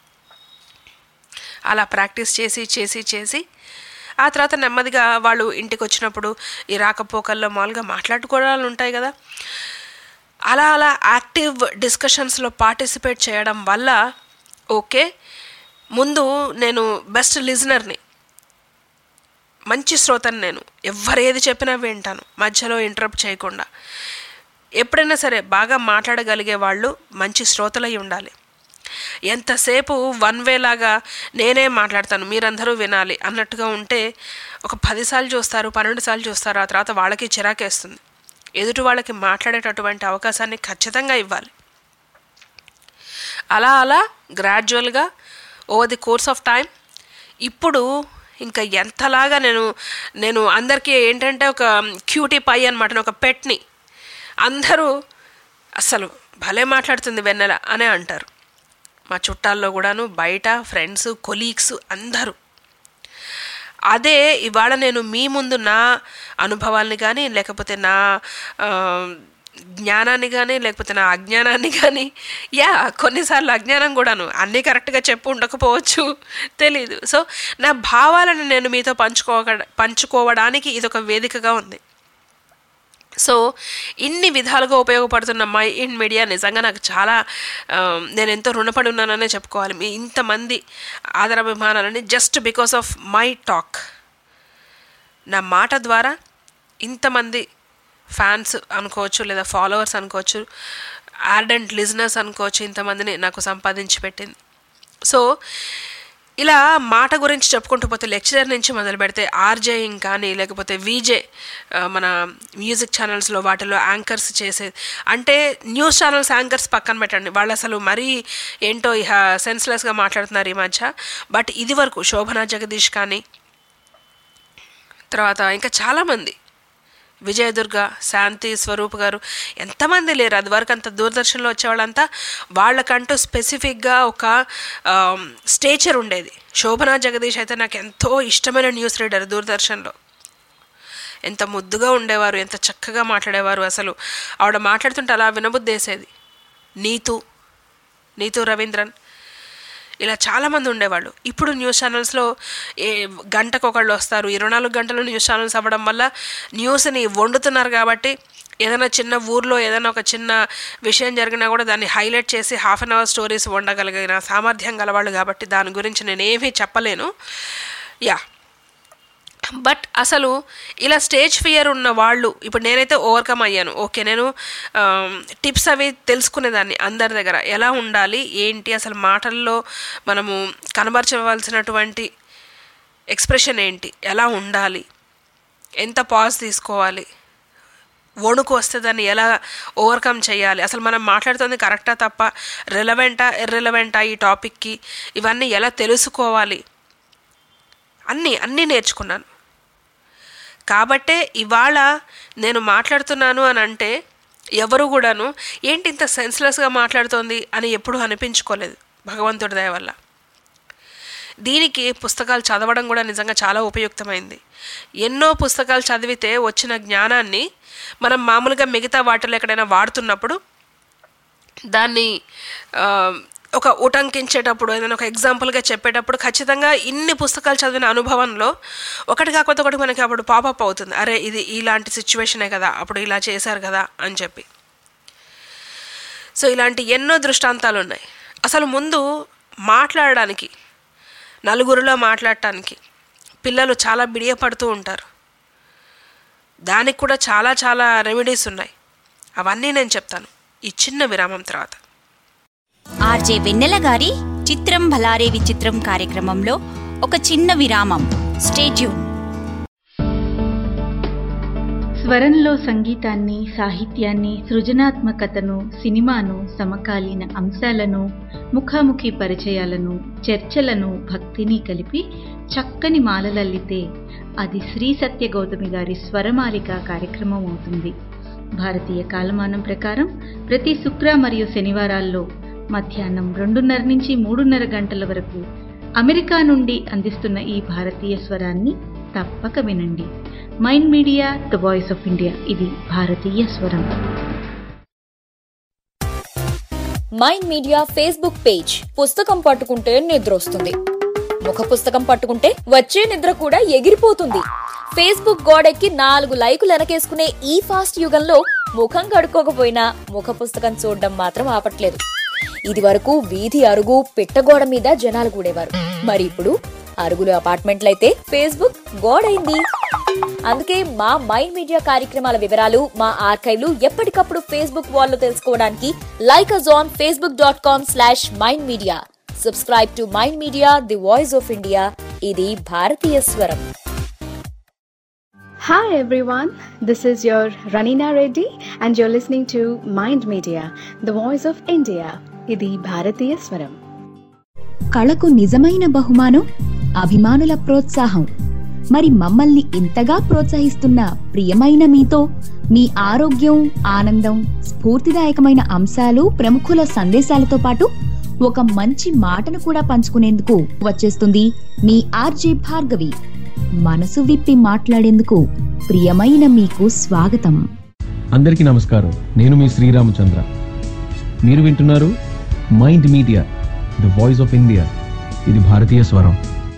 అలా ప్రాక్టీస్ చేసి చేసి చేసి ఆ తర్వాత నెమ్మదిగా వాళ్ళు ఇంటికి వచ్చినప్పుడు ఈ రాకపోకల్లో మామూలుగా మాట్లాడుకోవడాలు ఉంటాయి కదా, అలా అలా యాక్టివ్ డిస్కషన్స్లో పార్టిసిపేట్ చేయడం వల్ల ఓకే, ముందు నేను బెస్ట్ లిజనర్ని, మంచి శ్రోతని. నేను ఎవరేది చెప్పినా వింటాను, మధ్యలో ఇంటరప్ట్ చేయకుండా. ఎప్పుడైనా సరే బాగా మాట్లాడగలిగే వాళ్ళు మంచి శ్రోతలై ఉండాలి. ఎంతసేపు వన్ వే లాగా నేనే మాట్లాడతాను మీరందరూ వినాలి అన్నట్టుగా ఉంటే ఒక 10 సార్లు చూస్తారు, 12 సార్లు చూస్తారు, ఆ తర్వాత వాళ్ళకి చిరాకేస్తుంది. ఎదుటి వాళ్ళకి మాట్లాడేటటువంటి అవకాశాన్ని ఖచ్చితంగా ఇవ్వాలి. అలా అలా గ్రాడ్యువల్గా over the course of time ఇప్పుడు ఇంకా ఎంతలాగా నేను అందరికీ ఏంటంటే ఒక క్యూటీ పై అనమాట, ఒక పెట్ని. అందరూ అస్సలు భలే మాట్లాడుతుంది వెన్నెల అనే అంటారు. మా చుట్టాల్లో కూడాను, బయట ఫ్రెండ్స్, కొలీగ్స్ అందరూ. అదే ఇవాళ నేను మీ ముందు నా అనుభవాల్ని కానీ లేకపోతే నా జ్ఞానాన్ని కానీ లేకపోతే నా అజ్ఞానాన్ని కానీ, కొన్నిసార్లు అజ్ఞానం కూడాను, అన్నీ కరెక్ట్గా చెప్పు ఉండకపోవచ్చు, తెలీదు. సో నా భావాలను నేను మీతో పంచుకోవడానికి ఇదొక వేదికగా ఉంది. సో ఇన్ని విధాలుగా ఉపయోగపడుతున్న మై ఇన్ మీడియా నిజంగా నాకు చాలా నేను ఎంతో రుణపడి ఉన్నాననే చెప్పుకోవాలి. మీ ఇంతమంది ఆదరాభిమానాలని just because of my talk, నా మాట ద్వారా ఇంతమంది ఫ్యాన్స్ అనుకోవచ్చు లేదా ఫాలోవర్స్ అనుకోవచ్చు, ఆర్డెంట్ లిజనర్స్ అనుకోవచ్చు, ఇంతమందిని నాకు సంపాదించి పెట్టింది. సో ఇలా మాట గురించి చెప్పుకుంటూ పోతే లెక్చరర్ నుంచి మొదలు పెడితే ఆర్జేయింగ్ కానీ లేకపోతే వీజే, మన మ్యూజిక్ ఛానల్స్లో వాటిలో యాంకర్స్ చేసేది. అంటే న్యూస్ ఛానల్స్ యాంకర్స్ పక్కన పెట్టండి, వాళ్ళు అసలు మరీ ఏంటో ఇహ సెన్స్లెస్గా మాట్లాడుతున్నారు ఈ మధ్య. బట్ ఇది వరకు శోభనా జగదీష్ కానీ, తర్వాత ఇంకా చాలామంది, విజయదుర్గ, శాంతి స్వరూప్ గారు, ఎంతమంది లేరు. అది వరకు అంత దూరదర్శన్లో వచ్చేవాళ్ళంతా వాళ్ళకంటూ స్పెసిఫిక్గా ఒక స్టేచర్ ఉండేది. శోభనా జగదీష్ అయితే నాకు ఎంతో ఇష్టమైన న్యూస్ రీడర్. దూరదర్శన్లో ఎంత ముద్దుగా ఉండేవారు, ఎంత చక్కగా మాట్లాడేవారు. అసలు ఆవిడ మాట్లాడుతుంటే అలా వినబుద్దేసేది. నీతూ రవీంద్రన్, ఇలా చాలామంది ఉండేవాళ్ళు. ఇప్పుడు న్యూస్ ఛానల్స్లో గంటకు ఒకళ్ళు వస్తారు. 24 గంటలు న్యూస్ ఛానల్స్ అవ్వడం వల్ల న్యూస్ని వండుతున్నారు కాబట్టి ఏదైనా చిన్న ఊర్లో ఏదైనా ఒక చిన్న విషయం జరిగినా కూడా దాన్ని హైలైట్ చేసి 1/2 an hour స్టోరీస్ వండగలిగిన సామర్థ్యం గలవాళ్ళు కాబట్టి దాని గురించి నేనేమీ చెప్పలేను. బట్ అసలు ఇలా స్టేజ్ ఫియర్ ఉన్న వాళ్ళు ఇప్పుడు నేనైతే ఓవర్కమ్ అయ్యాను. ఓకే, నేను టిప్స్ అవి తెలుసుకునేదాన్ని అందరి దగ్గర, ఎలా ఉండాలి ఏంటి, అసలు మాటల్లో మనము కనబరచవలసినటువంటి ఎక్స్ప్రెషన్ ఏంటి, ఎలా ఉండాలి, ఎంత పాజ్ తీసుకోవాలి, వణుకు వస్తే దాన్ని ఎలా ఓవర్కమ్ చేయాలి, అసలు మనం మాట్లాడుతుంది కరెక్టా తప్ప, రిలవెంటా ఇర్రిలవెంటా ఈ టాపిక్కి, ఇవన్నీ ఎలా తెలుసుకోవాలి, అన్నీ నేర్చుకున్నాను. కాబట్టే ఇవాళ నేను మాట్లాడుతున్నాను అని అంటే ఎవరు కూడాను ఏంటి ఇంత సెన్స్లెస్గా మాట్లాడుతోంది అని ఎప్పుడూ అనిపించుకోలేదు, భగవంతుడి దయ వల్ల. దీనికి పుస్తకాలు చదవడం కూడా నిజంగా చాలా ఉపయుక్తమైంది. ఎన్నో పుస్తకాలు చదివితే వచ్చిన జ్ఞానాన్ని మనం మామూలుగా మిగతా వాటిలో ఎక్కడైనా వాడుతున్నప్పుడు దాన్ని ఒక ఉటంకించేటప్పుడు, ఏదైనా ఒక ఎగ్జాంపుల్గా చెప్పేటప్పుడు ఖచ్చితంగా ఇన్ని పుస్తకాలు చదివిన అనుభవంలో ఒకటి కాకపోతే ఒకటి మనకి అప్పుడు పాపప్ అవుతుంది, అరే ఇది ఇలాంటి సిచ్యువేషనే కదా, అప్పుడు ఇలా చేశారు కదా అని చెప్పి. సో ఇలాంటి ఎన్నో దృష్టాంతాలు ఉన్నాయి. అసలు ముందు మాట్లాడడానికి, నలుగురిలో మాట్లాడటానికి పిల్లలు చాలా బిడియపడుతూ ఉంటారు. దానికి కూడా చాలా చాలా రెమెడీస్ ఉన్నాయి. అవన్నీ నేను చెప్తాను ఈ చిన్న విరామం తర్వాత. ఆర్జే వెన్నెల గారి చిత్రం భలారే విచిత్రం కార్యక్రమంలో ఒక చిన్న విరామం. Stay tune. స్వరంలో సంగీతాన్ని, సాహిత్యాన్ని, సృజనాత్మకతను, సినిమాను, సమకాలీన అంశాలను, ముఖాముఖి పరిచయాలను, చర్చలను, భక్తిని కలిపి చక్కని మాలలల్లితే అది శ్రీ సత్య గౌతమి గారి స్వరమాలిక కార్యక్రమం అవుతుంది. భారతీయ కాలమానం ప్రకారం ప్రతి శుక్ర మరియు శనివారాల్లో మధ్యాహ్నం 2:30 నుంచి 3:30 గంటల వరకు అమెరికా నుండి అందిస్తున్న ఈ భారతీయ స్వరాన్ని తప్పక వినండి. Mind media, the voice of India, ఇది భారతీయ స్వరం. Mind media facebook page. పుస్తకం పట్టుకుంటే నిద్ర వస్తుంది, ముఖ పుస్తకం పట్టుకుంటే వచ్చే నిద్ర కూడా ఎగిరిపోతుంది. ఫేస్బుక్ గోడెక్కి 4 లైకులు వెనకేసుకునే ఈ ఫాస్ట్ యుగంలో ముఖం కడుక్కోకపోయినా ముఖ పుస్తకం చూడడం మాత్రం ఆపట్లేదు. ఇది వరకు వీధి అరుగు పిట్టగోడ మీద జనాలు కూడేవారు, మరి ఇప్పుడు అరుగులు అపార్ట్మెంట్లయితే ఫేస్బుక్ గోడైంది. అందుకే మా మైండ్ మీడియా కార్యక్రమాల వివరాలు, మా ఆర్కైవ్లు ఎప్పటికప్పుడు ఫేస్బుక్ వాల్లో తెలుసుకోవడానికి like us on facebook.com/mindmedia. Subscribe to Mind Media, the voice of India. ఇది భారతీయ స్వరం. Hi everyone, this is your Ranina Reddy and you're listening to Mind Media, the voice of India. ఇది భారతీయ స్వరం. కళకు నిజమైన బహుమానం అభిమానుల ప్రోత్సాహం. మరి మమ్మల్ని ఇంతగా ప్రోత్సహిస్తున్న ప్రియమైన మీతో మీ ఆరోగ్యం, ఆనందం, స్ఫూర్తిదాయకమైన అంశాలు, ప్రముఖుల సందేశాలతో పాటు ఒక మంచి మాటను కూడా పంచుకునేందుకు వచ్చేస్తుంది మీ ఆర్జే భార్గవి. మనసు విప్పి మాట్లాడేందుకు ప్రియమైన మీకు స్వాగతం. అందరికీ నమస్కారం. నేను మీ శ్రీరామచంద్ర. మీరు వింటున్నారు mind media, the voice of India, ఇది భారతీయ స్వరం.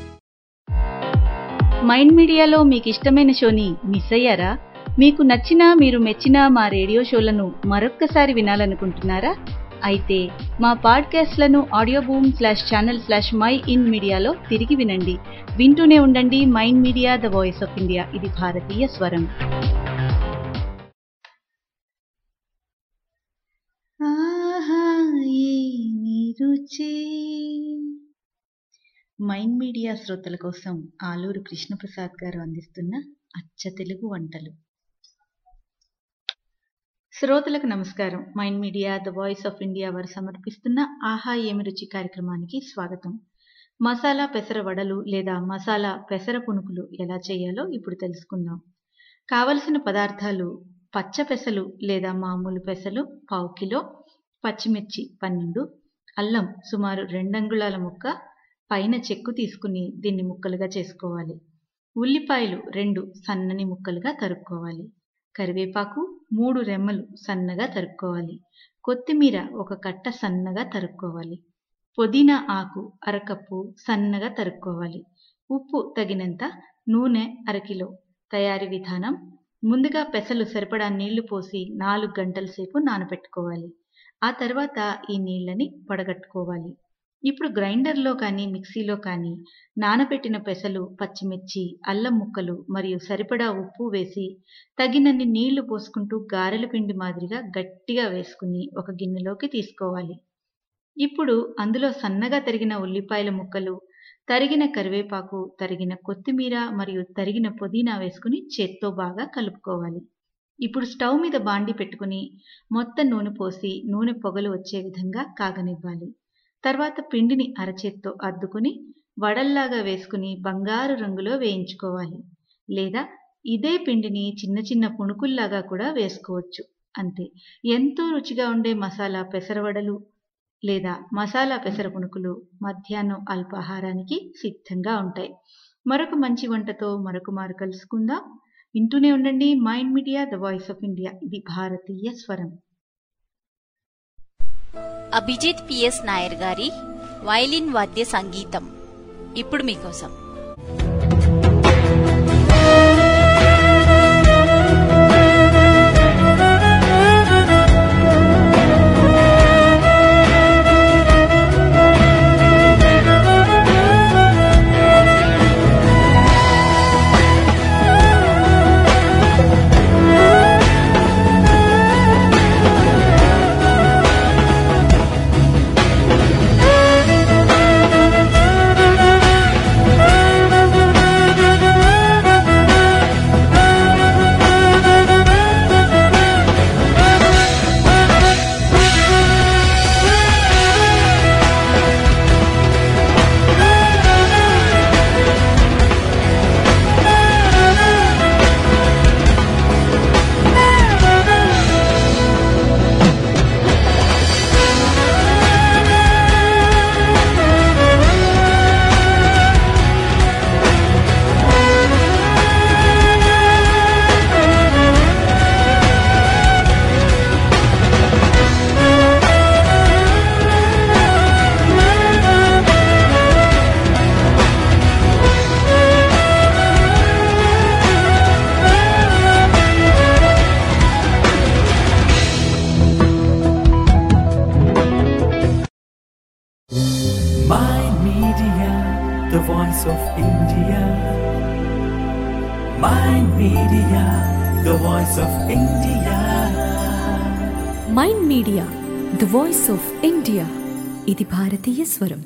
మైండ్ మీడియాలో మీకు ఇష్టమైన షోని మిస్ అయ్యారా? మీకు నచ్చిన, మీరు మెచ్చిన మా రేడియో షోలను మరొక్కసారి వినాలనుకుంటున్నారా? అయితే మా పాడ్కాస్ట్లను ఆడియో boom/channel/myinmedia తిరిగి వినండి. వింటూనే ఉండండి mind media, the voice of India, ఇది భారతీయ స్వరం. మైండ్ మీడియా శ్రోతల కోసం ఆలూరు కృష్ణప్రసాద్ గారు అందిస్తున్న అచ్చ తెలుగు వంటలు. శ్రోతలకు నమస్కారం. Mind media, the voice of India వారు సమర్పిస్తున్న ఆహా ఏమి రుచి కార్యక్రమానికి స్వాగతం. మసాలా పెసర వడలు లేదా మసాలా పెసర పునుకులు ఎలా చేయాలో ఇప్పుడు తెలుసుకుందాం. కావలసిన పదార్థాలు: పచ్చ పెసలు లేదా మామూలు పెసలు 1/2 కిలో, పచ్చిమిర్చి 12, అల్లం సుమారు 2 అంగుళాల ముక్క, పైన చెక్కు తీసుకుని దీన్ని ముక్కలుగా చేసుకోవాలి. ఉల్లిపాయలు 2 సన్నని ముక్కలుగా తరుక్కోవాలి. కరివేపాకు 3 రెమ్మలు సన్నగా తరుక్కోవాలి. కొత్తిమీర 1 కట్ట సన్నగా తరుక్కోవాలి. పుదీనా ఆకు 1/2 కప్పు సన్నగా తరుక్కోవాలి. ఉప్పు తగినంత, నూనె 1/2 కిలో. తయారీ విధానం: ముందుగా పెసలు సరిపడా నీళ్లు పోసి 4 గంటల సేపు నానబెట్టుకోవాలి. ఆ తర్వాత ఈ నీళ్ళని వడగట్టుకోవాలి. ఇప్పుడు గ్రైండర్లో కానీ మిక్సీలో కానీ నానబెట్టిన పెసలు, పచ్చిమిర్చి, అల్లం ముక్కలు మరియు సరిపడా ఉప్పు వేసి తగినన్ని నీళ్లు పోసుకుంటూ గారెల పిండి మాదిరిగా గట్టిగా వేసుకుని ఒక గిన్నెలోకి తీసుకోవాలి. ఇప్పుడు అందులో సన్నగా తరిగిన ఉల్లిపాయల ముక్కలు, తరిగిన కరివేపాకు, తరిగిన కొత్తిమీర మరియు తరిగిన పుదీనా వేసుకుని చేత్తో బాగా కలుపుకోవాలి. ఇప్పుడు స్టవ్ మీద బాండి పెట్టుకుని మొత్తం నూనె పోసి నూనె పొగలు వచ్చే విధంగా కాగనివ్వాలి. తర్వాత పిండిని అరచేత్తో అద్దుకుని వడల్లాగా వేసుకుని బంగారు రంగులో వేయించుకోవాలి. లేదా ఇదే పిండిని చిన్న చిన్న పుణుకుల్లాగా కూడా వేసుకోవచ్చు. అంతే. ఎంతో రుచిగా ఉండే మసాలా పెసరవడలు లేదా మసాలా పెసర పుణుకులు మధ్యాహ్నం అల్పాహారానికి సిద్ధంగా ఉంటాయి. మరొక మంచి వంటతో మరొక మారు కలుసుకుందాం. వింటూనే ఉండండి mind media, the voice of India. ఇది భారతీయ స్వరం. అభిజిత్ పిఎస్ నాయర్ గారి వయలిన్ వాద్య సంగీతం ఇప్పుడు మీకోసం. Mind Media, the voice of India. Mind Media, the voice of India. Mind media, the voice of India. ఇది భారతీయ స్వరం.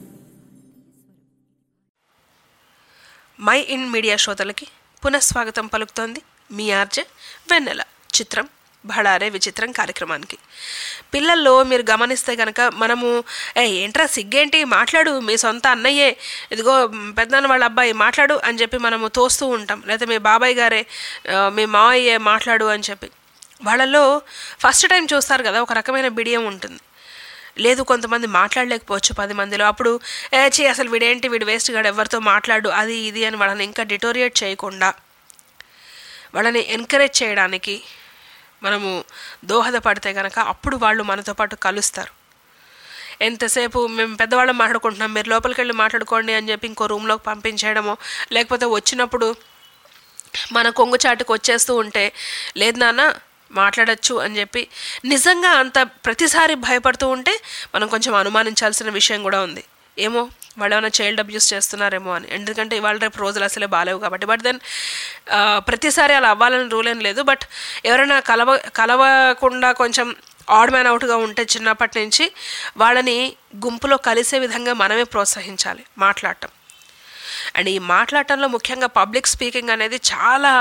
మై ఇన్ మీడియా శ్రోతలకి పునఃస్వాగతం పలుకుతోంది మీ ఆర్జే వెన్నెల. చిత్రం భళారే విచిత్రం కార్యక్రమానికి. పిల్లల్లో మీరు గమనిస్తే కనుక మనము ఏంట్రా సిగ్గేంటి మాట్లాడు, మీ సొంత అన్నయ్యే, ఇదిగో పెద్దన్న వాళ్ళ అబ్బాయి మాట్లాడు అని చెప్పి మనము తోస్తూ ఉంటాం. లేదా మీ బాబాయ్ గారే, మీ మావయ్యే మాట్లాడు అని చెప్పి. వాళ్ళల్లో ఫస్ట్ టైం చూస్తారు కదా, ఒక రకమైన బిడియం ఉంటుంది. లేదు కొంతమంది మాట్లాడలేకపోవచ్చు 10 మందిలో. అప్పుడు అసలు వీడేంటి, వీడు వేస్ట్ గాడు, ఎవరితో మాట్లాడు, అది ఇది అని వాళ్ళని ఇంకా డిటోరియేట్ చేయకుండా వాళ్ళని ఎంకరేజ్ చేయడానికి మనము దోహదపడితే కనుక అప్పుడు వాళ్ళు మనతో పాటు కలుస్తారు. ఎంతసేపు మేము పెద్దవాళ్ళం మాట్లాడుకుంటున్నాం, మీరు లోపలికి వెళ్ళి మాట్లాడుకోండి అని చెప్పి ఇంకో రూమ్లోకి పంపించేయడమో, లేకపోతే వచ్చినప్పుడు మన కొంగుచాటుకు వచ్చేస్తూ ఉంటే లేదు నాన్న మాట్లాడచ్చు అని చెప్పి నిజంగా అంత ప్రతిసారి భయపడుతూ ఉంటే మనం కొంచెం అనుమానించాల్సిన విషయం కూడా ఉంది. ఏమో వాళ్ళు ఏమైనా చైల్డ్ అబ్యూస్ చేస్తున్నారేమో అని. ఎందుకంటే ఇవాళ రేపు రోజులు అసలే బాగాలేవు కాబట్టి. బట్ దెన్ ప్రతిసారి అలా అవ్వాలని రూల్ ఏం లేదు. బట్ ఎవరైనా కలవకుండా కొంచెం ఆడ్ మ్యాన్ అవుట్గా ఉంటే చిన్నప్పటి నుంచి వాళ్ళని గుంపులో కలిసే విధంగా మనమే ప్రోత్సహించాలి మాట్లాడటం. అండ్ ఈ మాట్లాడటంలో ముఖ్యంగా పబ్లిక్ స్పీకింగ్ అనేది చాలా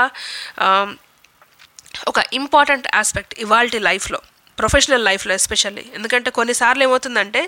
ఒక ఇంపార్టెంట్ ఆస్పెక్ట్ ఇవాల్టి లైఫ్లో, ప్రొఫెషనల్ లైఫ్లో ఎస్పెషల్లీ. ఎందుకంటే కొన్నిసార్లు ఏమవుతుందంటే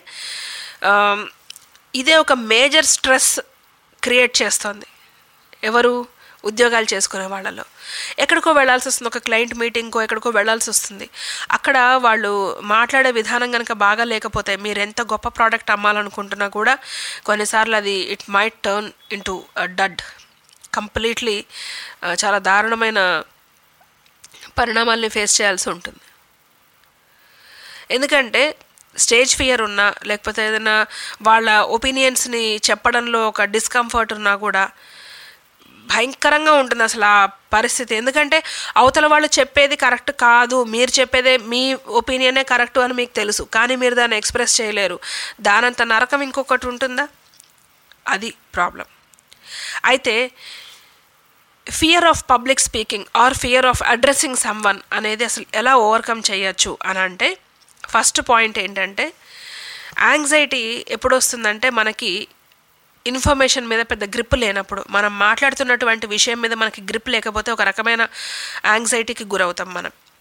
ఇదే ఒక మేజర్ స్ట్రెస్ క్రియేట్ చేస్తుంది ఎవరు ఉద్యోగాలు చేసుకునే వాళ్ళలో. ఎక్కడికో వెళ్ళాల్సి వస్తుంది, ఒక క్లయింట్ మీటింగ్కో ఎక్కడికో వెళ్ళాల్సి వస్తుంది. అక్కడ వాళ్ళు మాట్లాడే విధానం కనుక బాగా లేకపోతే మీరు ఎంత గొప్ప ప్రోడక్ట్ అమ్మాలనుకుంటున్నా కూడా కొన్నిసార్లు అది it might turn into dud completely. చాలా దారుణమైన పరిణామాల్ని ఫేస్ చేయాల్సి ఉంటుంది. ఎందుకంటే స్టేజ్ ఫియర్ ఉన్నా, లేకపోతే ఏదైనా వాళ్ళ ఒపీనియన్స్ని చెప్పడంలో ఒక డిస్కంఫర్ట్ ఉన్నా కూడా భయంకరంగా ఉంటుంది అసలు ఆ పరిస్థితి. ఎందుకంటే అవతల వాళ్ళు చెప్పేది కరెక్ట్ కాదు, మీరు చెప్పేదే మీ ఒపీనియనే కరెక్ట్ అని మీకు తెలుసు, కానీ మీరు దాన్ని ఎక్స్ప్రెస్ చేయలేరు. దానంత నరకం ఇంకొకటి ఉంటుందా? అది ప్రాబ్లం. అయితే fear of public speaking or fear of addressing someone అనేది అసలు ఎలా ఓవర్కమ్ చేయొచ్చు అని అంటే, ఫస్ట్ పాయింట్ ఏంటంటే యాంగ్జైటీ ఎప్పుడు వస్తుందంటే మనకి ఇన్ఫర్మేషన్ మీద పెద్ద గ్రిప్ లేనప్పుడు. మనం మాట్లాడుతున్నటువంటి విషయం మీద మనకి గ్రిప్ లేకపోతే ఒక రకమైన యాంగ్జైటీకి గురవుతాం మనం.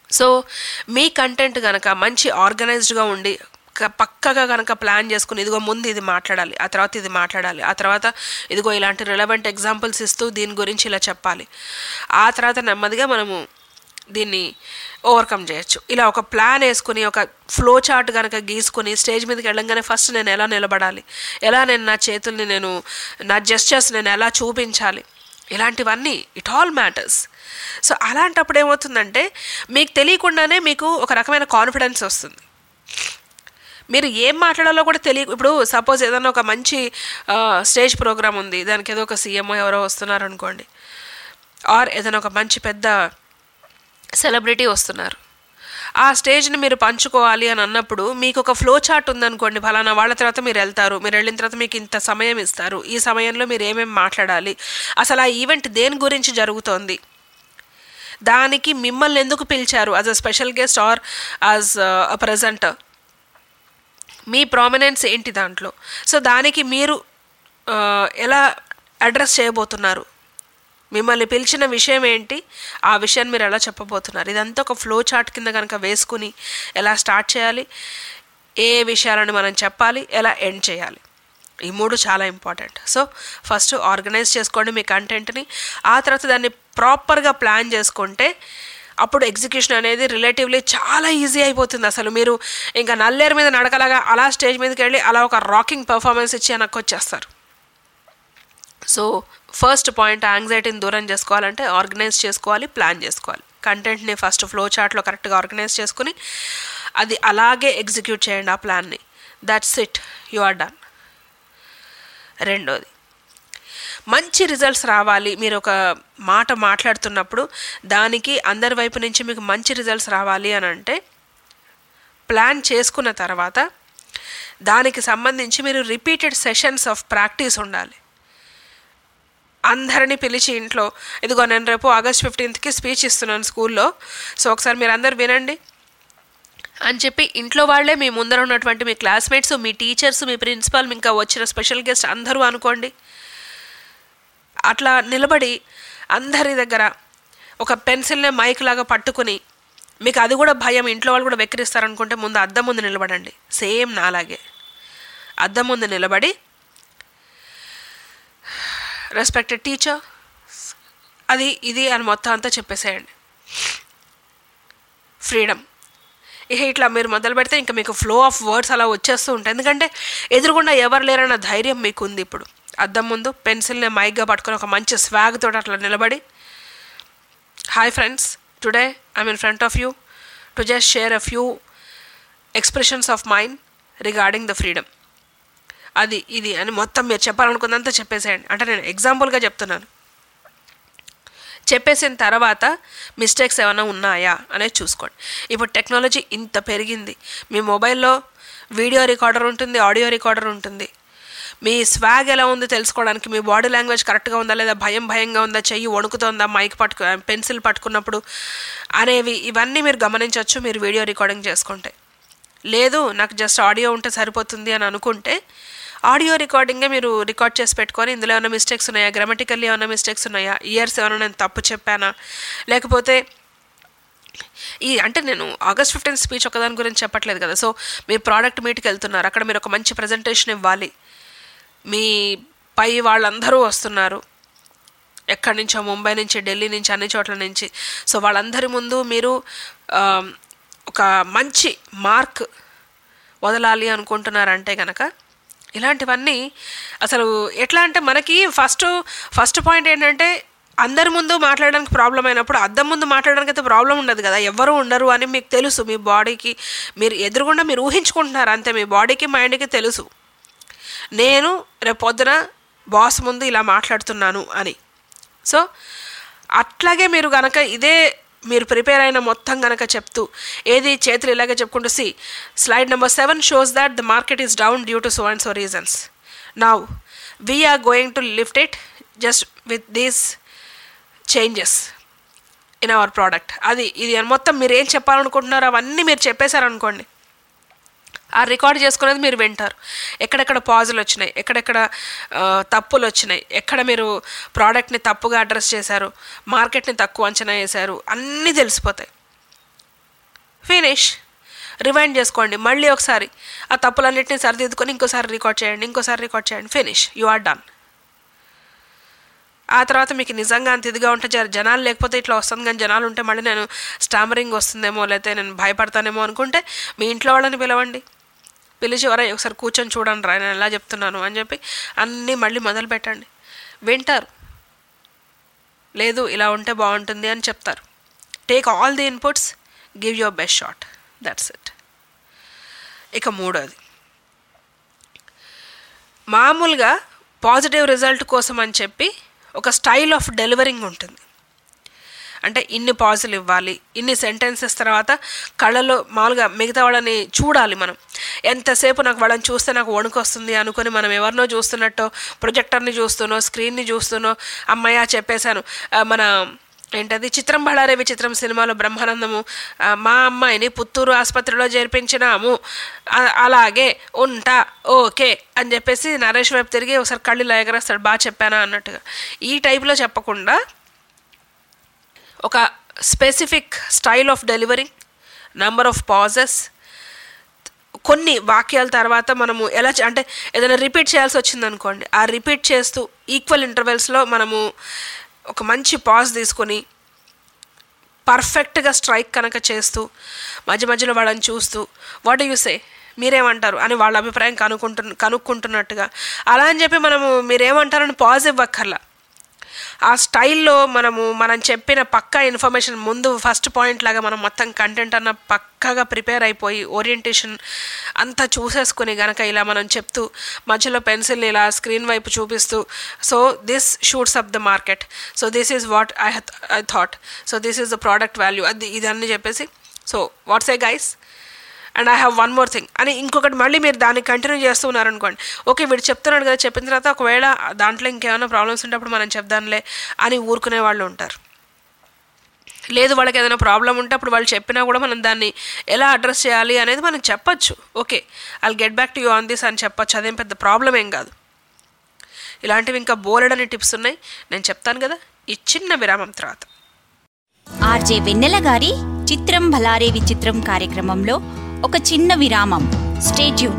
సో మీ కంటెంట్ కనుక మంచి ఆర్గనైజ్డ్గా ఉండి పక్కగా కనుక ప్లాన్ చేసుకుని ఇదిగో ముందు ఇది మాట్లాడాలి, ఆ తర్వాత ఇది మాట్లాడాలి, ఆ తర్వాత ఇదిగో ఇలాంటి రిలవెంట్ ఎగ్జాంపుల్స్ ఇస్తూ దీని గురించి ఇలా చెప్పాలి, ఆ తర్వాత నెమ్మదిగా మనము దీన్ని ఓవర్కమ్ చేయొచ్చు. ఇలా ఒక ప్లాన్ వేసుకుని ఒక ఫ్లో చార్ట్ కనుక గీసుకుని స్టేజ్ మీదకి వెళ్ళంగానే ఫస్ట్ నేను ఎలా నిలబడాలి, ఎలా నేను నా చేతుల్ని నా జెస్చర్స్ నేను ఎలా చూపించాలి, ఇలాంటివన్నీ ఇట్ ఆల్ మ్యాటర్స్. సో అలాంటప్పుడు ఏమవుతుందంటే మీకు తెలియకుండానే మీకు ఒక రకమైన కాన్ఫిడెన్స్ వస్తుంది. మీరు ఏం మాట్లాడాలో కూడా ఇప్పుడు సపోజ్ ఏదైనా ఒక మంచి స్టేజ్ ప్రోగ్రామ్ ఉంది, దానికి ఏదో ఒక సీఎంఓ ఎవరో వస్తున్నారు అనుకోండి, ఆర్ ఏదైనా ఒక మంచి పెద్ద సెలబ్రిటీ వస్తున్నారు, ఆ స్టేజ్ని మీరు పంచుకోవాలి అని అన్నప్పుడు మీకు ఒక ఫ్లో చార్ట్ ఉందనుకోండి, ఫలానా వాళ్ళ తర్వాత మీరు వెళ్తారు, మీరు వెళ్ళిన తర్వాత మీకు ఇంత సమయం ఇస్తారు, ఈ సమయంలో మీరు ఏమేమి మాట్లాడాలి, అసలు ఆ ఈవెంట్ దేని గురించి జరుగుతోంది, దానికి మిమ్మల్ని ఎందుకు పిలిచారు as a special guest or as a presenter, మీ ప్రామినెన్స్ ఏంటి దాంట్లో, సో దానికి మీరు ఎలా అడ్రస్ చేయబోతున్నారు, మిమ్మల్ని పిలిచిన విషయం ఏంటి, ఆ విషయాన్ని మీరు ఎలా చెప్పబోతున్నారు, ఇదంతా ఒక ఫ్లో చార్ట్ కింద కనుక వేసుకుని ఎలా స్టార్ట్ చేయాలి, ఏ విషయాలను మనం చెప్పాలి, ఎలా ఎండ్ చేయాలి, ఈ 3 చాలా ఇంపార్టెంట్. సో ఫస్ట్ ఆర్గనైజ్ చేసుకోండి మీ కంటెంట్ని, ఆ తర్వాత దాన్ని ప్రాపర్గా ప్లాన్ చేసుకుంటే అప్పుడు ఎగ్జిక్యూషన్ అనేది రిలేటివ్లీ చాలా ఈజీ అయిపోతుంది. అసలు మీరు ఇంకా నల్లేరు మీద నడకలాగా అలా స్టేజ్ మీదకి వెళ్ళి అలా ఒక రాకింగ్ పర్ఫార్మెన్స్ ఇచ్చి వెనక్కి వచ్చేస్తారు. సో ఫస్ట్ పాయింట్, యాంగ్జైటీని దూరం చేసుకోవాలంటే ఆర్గనైజ్ చేసుకోవాలి, ప్లాన్ చేసుకోవాలి. కంటెంట్ని ఫస్ట్ ఫ్లో చార్ట్లో కరెక్ట్గా ఆర్గనైజ్ చేసుకుని అది అలాగే ఎగ్జిక్యూట్ చేయండి ఆ ప్లాన్ని. That's it, you are done. రెండోది, మంచి రిజల్ట్స్ రావాలి, మీరు ఒక మాట మాట్లాడుతున్నప్పుడు దానికి అందరి వైపు నుంచి మీకు మంచి రిజల్ట్స్ రావాలి అని అంటే ప్లాన్ చేసుకున్న తర్వాత దానికి సంబంధించి మీరు రిపీటెడ్ సెషన్స్ ఆఫ్ ప్రాక్టీస్ ఉండాలి. అందరినీ పిలిచి ఇంట్లో, ఇదిగో నేను రేపు ఆగస్ట్ 15కి స్పీచ్ ఇస్తున్నాను స్కూల్లో, సో ఒకసారి మీరు అందరు వినండి అని చెప్పి ఇంట్లో వాళ్ళే మీ ముందర ఉన్నటువంటి మీ క్లాస్మేట్స్, మీ టీచర్స్, మీ ప్రిన్సిపాల్, ఇంకా వచ్చిన స్పెషల్ గెస్ట్ అందరూ అనుకోండి, అట్లా నిలబడి అందరి దగ్గర ఒక పెన్సిల్నే మైక్ లాగా పట్టుకుని, మీకు అది కూడా భయం, ఇంట్లో వాళ్ళు కూడా వెక్కిరిస్తారనుకుంటే ముందు అద్దం ముందు నిలబడండి. సేమ్ నాలాగే అద్దం ముందు నిలబడి రెస్పెక్టెడ్ టీచర్, అది ఇది అని మొత్తం అంతా చెప్పేసేయండి. ఫ్రీడమ్. ఇట్లా మీరు మొదలు పెడితే ఇంకా మీకు ఫ్లో ఆఫ్ వర్డ్స్ అలా వచ్చేస్తూ ఉంటాయి. ఎందుకంటే ఎదురుగుండా ఎవరు లేరన్న ధైర్యం మీకు ఉంది. ఇప్పుడు అద్దం ముందు పెన్సిల్ని మైక్గా పట్టుకొని ఒక మంచి స్వాగ్ తోటి అట్లా నిలబడి, hi friends, today I'm in front of you to just share a few expressions of mind regarding the freedom, అది ఇది అని మొత్తం మీరు చెప్పాలనుకున్నంత చెప్పేసేయండి. అంటే నేను ఎగ్జాంపుల్గా చెప్తున్నాను. చెప్పేసిన తర్వాత మిస్టేక్స్ ఏమైనా ఉన్నాయా అనేది చూసుకోండి. ఇప్పుడు టెక్నాలజీ ఇంత పెరిగింది, మీ మొబైల్లో వీడియో రికార్డర్ ఉంటుంది, ఆడియో రికార్డర్ ఉంటుంది. మీ స్వాగ్ ఎలా ఉందో తెలుసుకోవడానికి, మీ బాడీ లాంగ్వేజ్ కరెక్ట్గా ఉందా లేదా, భయంగా ఉందా, చెయ్యి వణుకుతుందా మైక్ పెన్సిల్ పట్టుకున్నప్పుడు అనేవి, ఇవన్నీ మీరు గమనించవచ్చు మీరు వీడియో రికార్డింగ్ చేసుకుంటే. లేదు నాకు జస్ట్ ఆడియో ఉంటే సరిపోతుంది అని అనుకుంటే ఆడియో రికార్డింగే మీరు రికార్డ్ చేసి పెట్టుకొని ఇందులో ఏమైనా మిస్టేక్స్ ఉన్నాయా, గ్రామటికల్లీ ఏమైనా మిస్టేక్స్ ఉన్నాయా, ఇయర్స్ ఏమైనా నేను తప్పు చెప్పానా, లేకపోతే అంటే నేను ఆగస్ట్ 15 స్పీచ్ ఒకదాని గురించి చెప్పట్లేదు కదా. సో మీరు ప్రోడక్ట్ మీట్కి వెళ్తున్నారు, అక్కడ మీరు ఒక మంచి ప్రజెంటేషన్ ఇవ్వాలి, మీ పై వాళ్ళందరూ వస్తున్నారు, ఎక్కడి నుంచో, ముంబై నుంచి, ఢిల్లీ నుంచి, అన్ని చోట్ల నుంచి. సో వాళ్ళందరి ముందు మీరు ఒక మంచి మార్క్ వదలాలి అనుకుంటున్నారంటే కనుక ఇలాంటివన్నీ అసలు ఎట్లా అంటే మనకి ఫస్ట్ పాయింట్ ఏంటంటే అందరి ముందు మాట్లాడడానికి ప్రాబ్లం అయినప్పుడు అద్దం ముందు మాట్లాడడానికి అయితే ప్రాబ్లం ఉండదు కదా, ఎవరు ఉండరు అని మీకు తెలుసు. మీ బాడీకి మీరు ఎదురుగుండా మీరు ఊహించుకుంటున్నారు అంతే, మీ బాడీకి మైండ్కి తెలుసు నేను రేపు పొద్దున బాస్ ముందు ఇలా మాట్లాడుతున్నాను అని. సో అట్లాగే మీరు కనుక ఇదే మీరు ప్రిపేర్ అయిన మొత్తం కనుక చెప్తూ ఏది చేతులు ఇలాగే చెప్పుకుంటూ, slide number 7 shows that the market is down due to so and so reasons, now we're going to lift it just with these changes in our product, అది ఇది అని మొత్తం మీరు ఏం చెప్పాలనుకుంటున్నారో అవన్నీ మీరు చెప్పేశారనుకోండి, ఆ రికార్డ్ చేసుకునేది మీరు వింటారు. ఎక్కడెక్కడ పాజులు వచ్చినాయి, ఎక్కడెక్కడ తప్పులు వచ్చినాయి, ఎక్కడ మీరు ప్రోడక్ట్ని తప్పుగా అడ్రస్ చేశారు, మార్కెట్ని తక్కువ అంచనా వేశారు, అన్నీ తెలిసిపోతాయి. ఫినిష్. రివైండ్ చేసుకోండి, మళ్ళీ ఒకసారి ఆ తప్పులన్నింటినీ సరిదిద్దుకొని ఇంకోసారి రికార్డ్ చేయండి, ఫినిష్, యు ఆర్ డన్. ఆ తర్వాత మీకు నిజంగా అంత ఇదిగా ఉంటే జనాలు లేకపోతే ఇట్లా వస్తుంది, కానీ జనాలు ఉంటే మళ్ళీ నేను స్టామరింగ్ వస్తుందేమో, లేకపోతే నేను భయపడతానేమో అనుకుంటే మీ ఇంట్లో వాళ్ళని పిలవండి, పిలిచి ఒకసారి కూర్చొని చూడండి రా నేను ఎలా చెప్తున్నాను అని చెప్పి అన్నీ మళ్ళీ మొదలు పెట్టండి. వింటారు, లేదు ఇలా ఉంటే బాగుంటుంది అని చెప్తారు. Take all the inputs, give your best shot, that's it. ఇక మూడోది, మామూలుగా పాజిటివ్ రిజల్ట్ కోసం అని చెప్పి ఒక స్టైల్ ఆఫ్ డెలివరింగ్ ఉంటుంది. అంటే ఇన్ని పాజులు ఇవ్వాలి, ఇన్ని సెంటెన్సెస్ తర్వాత కళ్ళలో మామూలుగా మిగతా వాళ్ళని చూడాలి. మనం ఎంతసేపు నాకు వాళ్ళని చూస్తే నాకు వణుకు వస్తుంది అనుకుని మనం ఎవరినో చూస్తున్నట్టో, ప్రొజెక్టర్ని చూస్తునో, స్క్రీన్ని చూస్తునో అమ్మయ్య చెప్పేశాను. మన ఏంటది చిత్రం బళారే విచిత్రం సినిమాలో బ్రహ్మానందము మా అమ్మాయిని పుత్తూరు ఆసుపత్రిలో చేర్పించినాము, అలాగే ఉంటా ఓకే అని చెప్పేసి నరేష్ వైపు తిరిగి ఒకసారి కళ్ళు ఎగరేస్తాడు, బాగా చెప్పానా అన్నట్టుగా. ఈ టైప్లో చెప్పకుండా ఒక specific style of delivering, number of pauses, కొన్ని వాక్యాల తర్వాత మనము ఎలా అంటే ఏదైనా రిపీట్ చేయాల్సి వచ్చిందనుకోండి, ఆ రిపీట్ చేస్తూ ఈక్వల్ ఇంటర్వెల్స్లో మనము ఒక మంచి పాజ్ తీసుకొని పర్ఫెక్ట్గా స్ట్రైక్ కనుక చేస్తూ మధ్య మధ్యలో వాళ్ళని చూస్తూ వాట్ యు సే, మీరేమంటారు అని వాళ్ళ అభిప్రాయం కనుక్కుంటున్నట్టుగా, అలా అని చెప్పి మనము మీరేమంటారని పాజ్ ఇవ్వక్కర్లా. ఆ స్టైల్లో మనం చెప్పిన పక్కా ఇన్ఫర్మేషన్ ముందు ఫస్ట్ పాయింట్ లాగా మనం మొత్తం కంటెంట్ అన్న పక్కాగా ప్రిపేర్ అయిపోయి ఓరియంటేషన్ అంతా చూసేసుకుని గనక ఇలా మనం చెప్తూ మధ్యలో పెన్సిల్ని ఇలా స్క్రీన్ వైపు చూపిస్తూ, so this shoots up the market, so this is what I thought, so this is the product value, అది ఇదన్నీ చెప్పేసి, so what's a guys and I have one more thing అని ఇంకొకటి మళ్ళీ మీరు దాన్ని కంటిన్యూ చేస్తూ ఉన్నారనుకోండి, ఓకే వీడు చెప్తున్నాడు కదా, చెప్పిన తర్వాత ఒకవేళ దాంట్లో ఇంకేమైనా ప్రాబ్లమ్స్ ఉంటే మనం చెప్దాంలే అని ఊరుకునే వాళ్ళు ఉంటారు. లేదు వాళ్ళకి ఏదైనా ప్రాబ్లం ఉంటే అప్పుడు వాళ్ళు చెప్పినా కూడా మనం దాన్ని ఎలా అడ్రస్ చేయాలి అనేది మనం చెప్పచ్చు. Okay I get back to you on this అని చెప్పచ్చు, అదేం పెద్ద ప్రాబ్లం ఏం కాదు. ఇలాంటివి ఇంకా బోలెడని టిప్స్ ఉన్నాయి, నేను చెప్తాను కదా ఈ చిన్న విరామం తర్వాత. ఆర్జే వెన్నెల గారి చిత్రం భలారే విచిత్రం కార్యక్రమంలో ఒక చిన్న విరామం. Stay tune.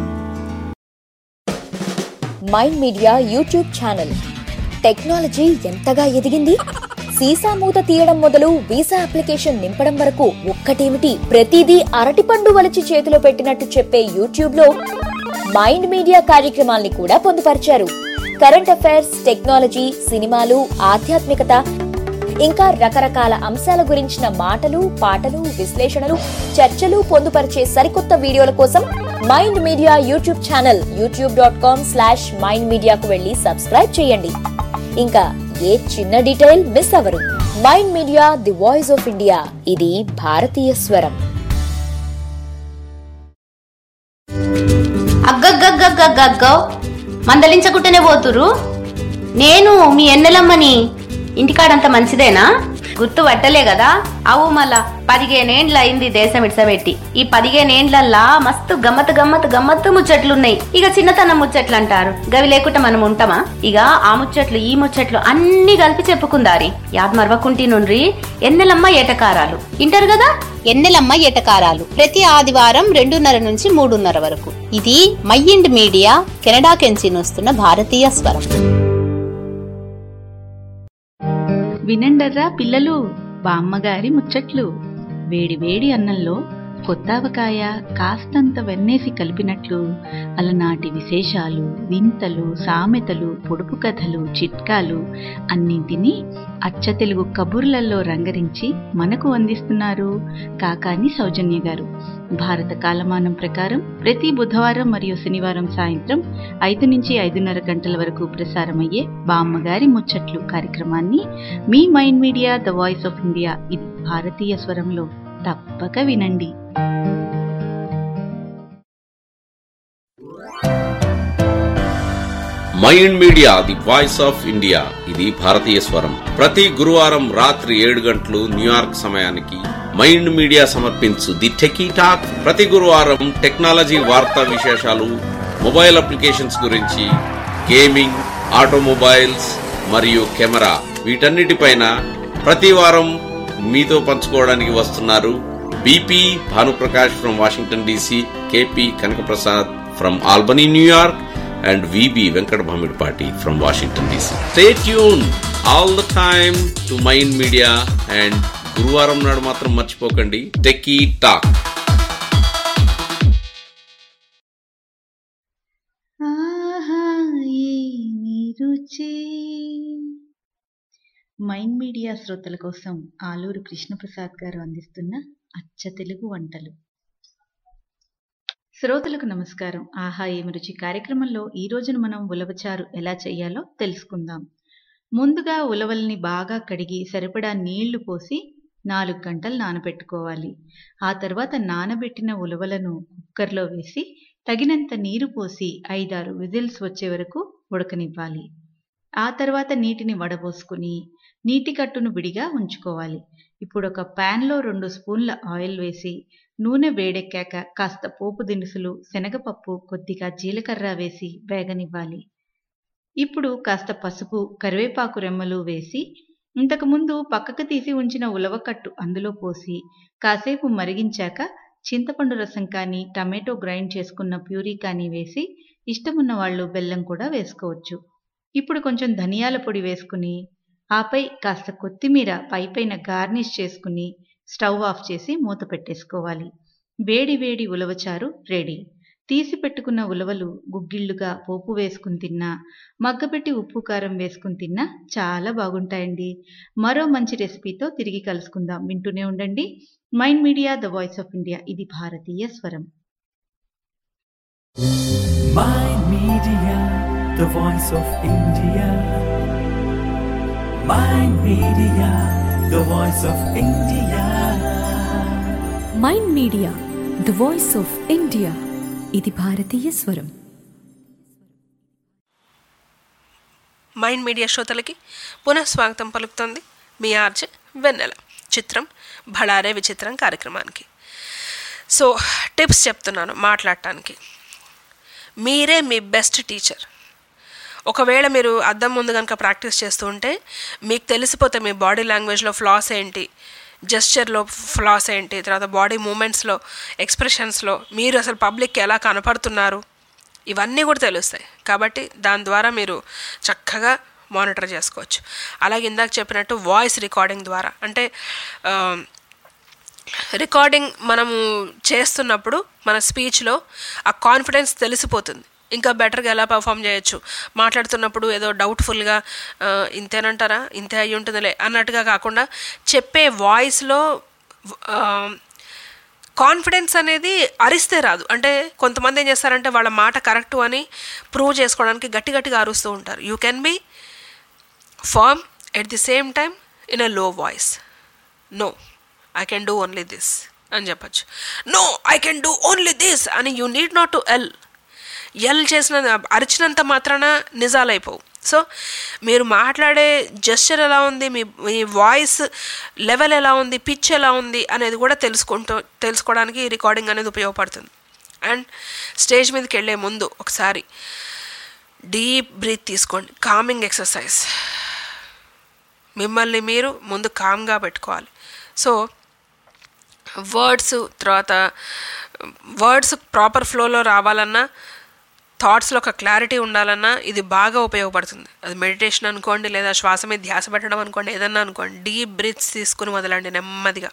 Mind media YouTube channel. Technology ఎంతగా ఎదిగింది, సీసా మూత తీయడం మొదలు వీసా అప్లికేషన్ నింపడం వరకు ఒక్కటేమిటి ప్రతిదీ అరటిపండు వలిచి చేతిలో పెట్టినట్టు చెప్పే యూట్యూబ్ లో మైండ్ మీడియా కార్యక్రమాల్ని కూడా పొందుపరిచారు. కరెంట్ అఫైర్స్, టెక్నాలజీ, సినిమాలు, ఆధ్యాత్మికత, ఇంకా రకరకాల అంశాల గురించిన మాటలు, పాటలు, విశ్లేషణలు, చర్చలు పొందుపరిచే సరికొత్త వీడియోల కోసం mind media YouTube channel youtube.com/mindmedia కు వెళ్లి సబ్స్క్రైబ్ చేయండి. ఇంకా ఏ చిన్న డీటెయిల్ మిస్ అవ్వరు. Mind media, the voice of India, ఇది భారతీయ స్వరం. అగ్గగ్గగ్గగ్గగ్గో మందలించకుంటేనే పోతురు. నేను మీ ఎన్నెలమ్మని. ఇంటికాడంత మంచిదేనా? గుర్తు పట్టలే కదా? అవు మళ్ళా 15 ఏండ్ల అయింది దేశం ఇడ్సబెట్టి. ఈ 15 ఏండ్లల్లా మస్తు గమ్మత్తు ముచ్చట్లున్నాయి. ఇక చిన్నతనం ముచ్చట్లు అంటారు, గవి లేకుండా మనం ఉంటామా? ఇక ఆ ముచ్చట్లు ఈ ముచ్చట్లు అన్ని కలిపి చెప్పుకుందారి. యాద్ మరవకుంటి నుండ్రి ఎన్నెలమ్మ ఏటకారాలు ఇంటారు కదా. ఎన్నెలమ్మ ఏటకారాలు ప్రతి ఆదివారం 2:30 నుంచి 3:30 వరకు. ఇది మైండ్ మీడియా కెనడా కెంచి వస్తున్న భారతీయ స్వరం. వినండర్రా పిల్లలు, బామ్మగారి ముచ్చట్లు. వేడి వేడి అన్నంలో కొత్తావకాయ కాస్తంత వెన్నేసి కలిపినట్లు అలనాటి విశేషాలు, వింతలు, సామెతలు, పొడుపు కథలు, చిట్కాలు అన్నింటినీ అచ్చ తెలుగు కబుర్లలో రంగరించి మనకు అందిస్తున్నారు కాకాని సౌజన్య గారు. భారత కాలమానం ప్రకారం ప్రతి బుధవారం మరియు శనివారం సాయంత్రం 5 నుంచి 5:30 గంటల వరకు ప్రసారమయ్యే బామ్మగారి ముచ్చట్లు కార్యక్రమాన్ని మీ mind media the voice of India, ఇది భారతీయ స్వరంలో తప్పక వినండి. Mind media the voice of India, ఇది భారతీయ స్వరం. ప్రతి గురువారం రాత్రి 7 గంటలు న్యూయార్క్ సమయానికి మైండ్ మీడియా సమర్పించు ది టెకీ టాక్. ప్రతి గురువారం టెక్నాలజీ వార్తా విశేషాలు, మొబైల్ అప్లికేషన్స్ గురించి, గేమింగ్, ఆటోమొబైల్స్ మరియు కెమెరా, వీటన్నిటిపైన ప్రతి వారం మీతో పంచుకోవడానికి వస్తున్నారు BP Bhanuprakash from Washington DC, KP Kanakaprasad from Albany, New York, and VB Venkat Bhamidpati from Washington DC. Stay tuned all the time to Mind Media, and గురువారం నాడు మాత్రం మర్చిపోకండి టెకీ టాక్. మైండ్ మీడియా శ్రోతల కోసం ఆలూరు కృష్ణప్రసాద్ గారు అందిస్తున్న అచ్చ తెలుగు వంటలు. శ్రోతలకు నమస్కారం. ఆహా ఏమి రుచి కార్యక్రమంలో ఈ రోజున మనం ఉలవచారు ఎలా చేయాలో తెలుసుకుందాం. ముందుగా ఉలవల్ని బాగా కడిగి సరిపడా నీళ్లు పోసి 4 గంటలు నానబెట్టుకోవాలి. ఆ తర్వాత నానబెట్టిన ఉలవలను కుక్కర్లో వేసి తగినంత నీరు పోసి 5-6 విజిల్స్ వచ్చే వరకు ఉడకనివ్వాలి. ఆ తర్వాత నీటిని వడబోసుకుని నీటి కట్టును విడిగా ఉంచుకోవాలి. ఇప్పుడు ఒక ప్యాన్లో 2 స్పూన్ల ఆయిల్ వేసి నూనె వేడెక్కాక కాస్త పోపు దినుసులు, శనగపప్పు, కొద్దిగా జీలకర్ర వేసి వేగనివ్వాలి. ఇప్పుడు కాస్త పసుపు, కరివేపాకు రెమ్మలు వేసి ఇంతకుముందు పక్కకు తీసి ఉంచిన ఉలవకట్టు అందులో పోసి కాసేపు మరిగించాక చింతపండు రసం కానీ టమాటో గ్రైండ్ చేసుకున్న ప్యూరీ కానీ వేసి ఇష్టమున్న వాళ్ళు బెల్లం కూడా వేసుకోవచ్చు. ఇప్పుడు కొంచెం ధనియాల పొడి వేసుకుని ఆపై కాస్త కొత్తిమీర పైపైన గార్నిష్ చేసుకుని స్టవ్ ఆఫ్ చేసి మూత పెట్టేసుకోవాలి. వేడి వేడి ఉలవచారు రెడీ. తీసి పెట్టుకున్న ఉలవలు గుగ్గిళ్లుగా పోపు వేసుకుని తిన్నా, మగ్గపెట్టి ఉప్పు కారం వేసుకుని తిన్నా చాలా బాగుంటాయండి. మరో మంచి రెసిపీతో తిరిగి కలుసుకుందాం. వింటూనే ఉండండి mind media, the voice of India. ఇది భారతీయ స్వరం. Mind Media, the voice of India. Mind Media, the voice of India. Mind media the voice of India. ఇది భారతీయ స్వరం. మైండ్ మీడియా శ్రోతలకి పునఃస్వాగతం పలుకుతోంది మీ ఆర్జే వెన్నెల. చిత్రం భళారే విచిత్రం కార్యక్రమానికి. సో టిప్స్ చెప్తున్నాను మాట్లాడటానికి. మీరే మీ బెస్ట్ టీచర్. ఒకవేళ మీరు అద్దం ముందు కనుక ప్రాక్టీస్ చేస్తూ ఉంటే మీకు తెలిసిపోతే మీ బాడీ లాంగ్వేజ్లో ఫ్లాస్ ఏంటి, జెస్చర్లో ఫ్లాస్ ఏంటి, తర్వాత బాడీ మూమెంట్స్లో, ఎక్స్ప్రెషన్స్లో మీరు అసలు పబ్లిక్కి ఎలా కనపడుతున్నారు, ఇవన్నీ కూడా తెలుస్తాయి. కాబట్టి దాని ద్వారా మీరు చక్కగా మానిటర్ చేసుకోవచ్చు. అలాగే ఇందాక చెప్పినట్టు వాయిస్ రికార్డింగ్ ద్వారా, అంటే రికార్డింగ్ మనము చేస్తున్నప్పుడు మన స్పీచ్లో ఆ కాన్ఫిడెన్స్ తెలిసిపోతుంది. ఇంకా బెటర్గా ఎలా పర్ఫామ్ చేయొచ్చు. మాట్లాడుతున్నప్పుడు ఏదో డౌట్ఫుల్గా ఇంతేనంటారా, ఇంతే అయ్యి ఉంటుందిలే అన్నట్టుగా కాకుండా చెప్పే వాయిస్లో కాన్ఫిడెన్స్ అనేది అరిస్తే రాదు. అంటే కొంతమంది ఏం చేస్తారంటే వాళ్ళ మాట కరెక్టు అని ప్రూవ్ చేసుకోవడానికి గట్టి గట్టిగా అరుస్తూ ఉంటారు. You can be firm at the same time in a low voice. No, I can do only this అని చెప్పచ్చు. No, I can do only this అని you need not to yell చేసిన అరిచినంత మాత్రాన నిజాలైపోవు. సో మీరు మాట్లాడే జెస్చర్ ఎలా ఉంది, మీ వాయిస్ లెవెల్ ఎలా ఉంది, పిచ్ ఎలా ఉంది అనేది కూడా తెలుసుకోవడానికి రికార్డింగ్ అనేది ఉపయోగపడుతుంది. అండ్ స్టేజ్ మీదకి వెళ్ళే ముందు ఒకసారి డీప్ బ్రీత్ తీసుకోండి. Calming exercise. మిమ్మల్ని మీరు ముందు కామ్గా పెట్టుకోవాలి. సో వర్డ్స్ ప్రాపర్ ఫ్లోలో రావాలన్నా, థాట్స్లో ఒక క్లారిటీ ఉండాలన్నా ఇది బాగా ఉపయోగపడుతుంది. అది మెడిటేషన్ అనుకోండి, లేదా శ్వాస మీద ధ్యాస పెట్టడం అనుకోండి, ఏదన్నా అనుకోండి. డీప్ బ్రీత్స్ తీసుకుని వదలండి నెమ్మదిగా.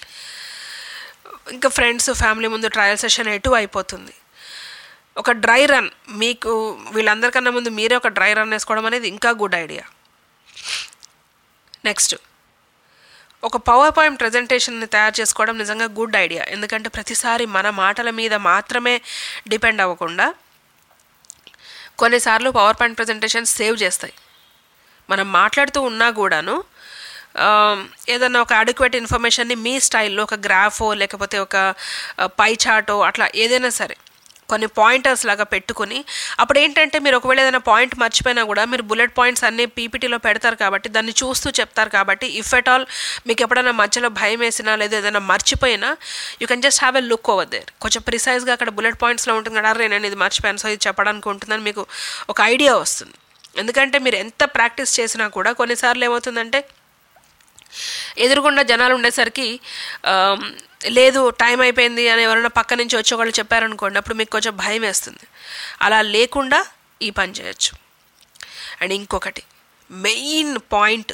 ఇంకా ఫ్రెండ్స్, ఫ్యామిలీ ముందు ట్రయల్ సెషన్ ఎటు అయిపోతుంది. ఒక డ్రై రన్, మీకు వీళ్ళందరికన్నా ముందు మీరే ఒక డ్రై రన్ వేసుకోవడం అనేది ఇంకా గుడ్ ఐడియా. నెక్స్ట్, ఒక పవర్ పాయింట్ ప్రజెంటేషన్ని తయారు చేసుకోవడం నిజంగా గుడ్ ఐడియా. ఎందుకంటే ప్రతిసారి మన మాటల మీద మాత్రమే డిపెండ్ అవ్వకుండా కొన్నిసార్లు పవర్ పాయింట్ ప్రజెంటేషన్స్ సేవ్ చేస్తాయి. మనం మాట్లాడుతూ ఉన్నా కూడాను ఏదన్నా ఒక అడిక్వేట్ ఇన్ఫర్మేషన్ని మీ స్టైల్లో ఒక గ్రాఫో లేకపోతే ఒక పై చార్టో అట్లా ఏదైనా సరే కొన్ని పాయింటర్స్ లాగా పెట్టుకుని, అప్పుడు ఏంటంటే మీరు ఒకవేళ ఏదైనా పాయింట్ మర్చిపోయినా కూడా మీరు బుల్లెట్ పాయింట్స్ అన్నీ పీపీటీలో పెడతారు కాబట్టి దాన్ని చూస్తూ చెప్తారు కాబట్టి ఇఫ్ ఎట్ ఆల్ మీకు ఎప్పుడైనా మధ్యలో భయం వేసినా లేదా ఏదైనా మర్చిపోయినా you can just have a look over there. కొంచెం ప్రిసైజ్గా అక్కడ బుల్లెట్ పాయింట్స్లో ఉంటుంది కదా, అరే నేను ఇది మర్చిపోయాను సో ఇది చెప్పడానికి ఉంటుందని మీకు ఒక ఐడియా వస్తుంది. ఎందుకంటే మీరు ఎంత ప్రాక్టీస్ చేసినా కూడా కొన్నిసార్లు ఏమవుతుందంటే ఎదురుగుండా జనాలు ఉండేసరికి లేదు టైం అయిపోయింది అని ఎవరైనా పక్క నుంచి వచ్చి ఒకళ్ళు చెప్పారనుకోండి, అప్పుడు మీకు కొంచెం భయం వేస్తుంది. అలా లేకుండా ఈ పని చేయొచ్చు. అండ్ ఇంకొకటి మెయిన్ పాయింట్,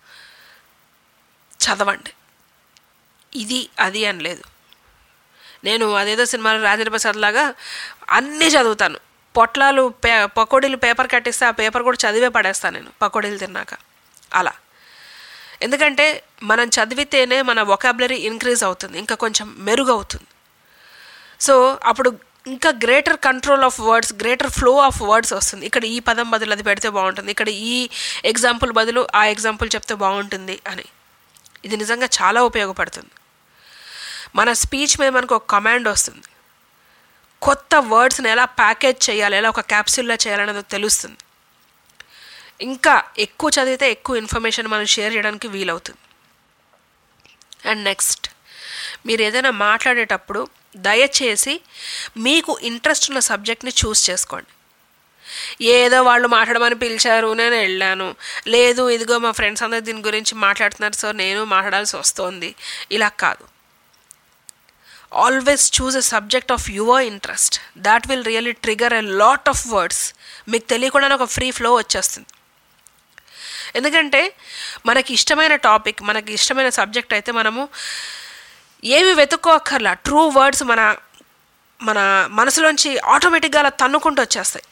చదవండి. ఇది అది అని లేదు. నేను అదేదో సినిమాలో రాజేంద్ర ప్రసాద్ లాగా అన్నీ చదువుతాను. పొట్లాలు పకోడీలు పేపర్ కట్టిస్తే ఆ పేపర్ కూడా చదివే పడేస్తాను నేను పకోడీలు తిన్నాక. అలా ఎందుకంటే మనం చదివితేనే మన వొకాబులరీ ఇంక్రీజ్ అవుతుంది, ఇంకా కొంచెం మెరుగవుతుంది. సో అప్పుడు ఇంకా greater control of words, greater flow of words వస్తుంది. ఇక్కడ ఈ పదం బదులు అది పెడితే బాగుంటుంది, ఇక్కడ ఈ ఎగ్జాంపుల్ బదులు ఆ ఎగ్జాంపుల్ చెప్తే బాగుంటుంది అని. ఇది నిజంగా చాలా ఉపయోగపడుతుంది. మన స్పీచ్ మీద మనకు ఒక కమాండ్ వస్తుంది. కొత్త వర్డ్స్ని ఎలా ప్యాకేజ్ చేయాలి, ఎలా ఒక క్యాప్సూల్లా చేయాలనేది తెలుస్తుంది. ఇంకా ఎక్కువ చదివితే ఎక్కువ ఇన్ఫర్మేషన్ మనం షేర్ చేయడానికి వీలవుతుంది. అండ్ నెక్స్ట్, మీరు ఏదైనా మాట్లాడేటప్పుడు దయచేసి మీకు ఇంట్రెస్ట్ ఉన్న సబ్జెక్ట్ని చూస్ చేసుకోండి. ఏదో వాళ్ళు మాట్లాడమని పిలిచారు నేను వెళ్ళాను, లేదు ఇదిగో మా ఫ్రెండ్స్ అందరూ దీని గురించి మాట్లాడుతున్నారు సో నేను మాట్లాడాల్సి వస్తుంది, ఇలా కాదు. Always choose a subject of your interest. That will really trigger a lot of words. మీకు తెలియకుండానే ఒక ఫ్రీ ఫ్లో వచ్చేస్తుంది. ఎందుకంటే మనకి ఇష్టమైన టాపిక్, మనకి ఇష్టమైన సబ్జెక్ట్ అయితే మనము ఏమి వెతుక్కోక్కర్లా, ట్రూ వర్డ్స్ మన మన మనసులోంచి ఆటోమేటిక్గా అలా తన్నుకుంటూ వచ్చేస్తాయి.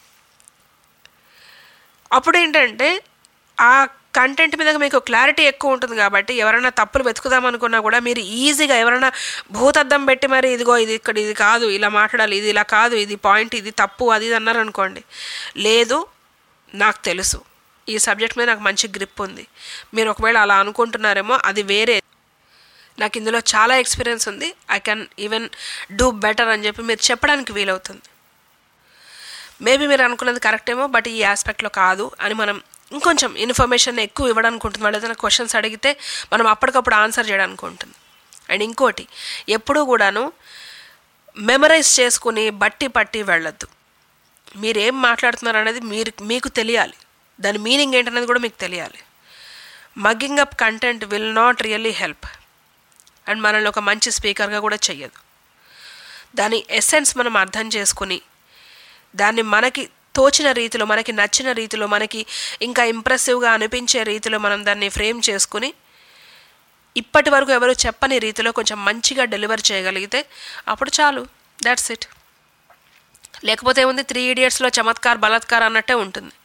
అప్పుడు ఏంటంటే ఆ కంటెంట్ మీద మీకు క్లారిటీ ఎక్కువ ఉంటుంది కాబట్టి ఎవరైనా తప్పులు వెతుకుదామనుకున్నా కూడా మీరు ఈజీగా, ఎవరైనా భూతద్దం పెట్టి మరి ఇదిగో ఇది ఇక్కడ ఇది కాదు ఇలా మాట్లాడాలి, ఇది ఇలా కాదు, ఇది పాయింట్, ఇది తప్పు, అది ఇది అన్నారనుకోండి, లేదు నాకు తెలుసు ఈ సబ్జెక్ట్ మీద నాకు మంచి గ్రిప్ ఉంది, మీరు ఒకవేళ అలా అనుకుంటున్నారేమో అది వేరే, నాకు ఇందులో చాలా ఎక్స్పీరియన్స్ ఉంది, I can even do better అని చెప్పి మీరు చెప్పడానికి వీలవుతుంది. మేబీ మీరు అనుకున్నది కరెక్ట్ ఏమో, బట్ ఈ ఆస్పెక్ట్లో కాదు అని మనం ఇంకొంచెం ఇన్ఫర్మేషన్ ఎక్కువ ఇవ్వడానికి ఉంటుంది. వాళ్ళు ఏదైనా క్వశ్చన్స్ అడిగితే మనం అప్పటికప్పుడు ఆన్సర్ చేయడానికి ఉంటుంది. అండ్ ఇంకోటి, ఎప్పుడూ కూడాను మెమరైజ్ చేసుకుని బట్టి పట్టి వెళ్ళొద్దు. మీరేం మాట్లాడుతున్నారు అనేది మీకు తెలియాలి, దాని మీనింగ్ ఏంటనేది కూడా మీకు తెలియాలి. Mugging up content will not really help and మనల్ని ఒక మంచి స్పీకర్గా కూడా చెయ్యదు. దాని ఎసెన్స్ మనం అర్థం చేసుకుని దాన్ని మనకి తోచిన రీతిలో, మనకి నచ్చిన రీతిలో, మనకి ఇంకా ఇంప్రెసివ్గా అనిపించే రీతిలో మనం దాన్ని ఫ్రేమ్ చేసుకుని ఇప్పటి వరకు ఎవరు చెప్పని రీతిలో కొంచెం మంచిగా డెలివర్ చేయగలిగితే అప్పుడు చాలు, దాట్స్ ఇట్. లేకపోతే ఏముంది, 3 Idiotsలో చమత్కార్ బలాత్కార్ అన్నట్టే ఉంటుంది.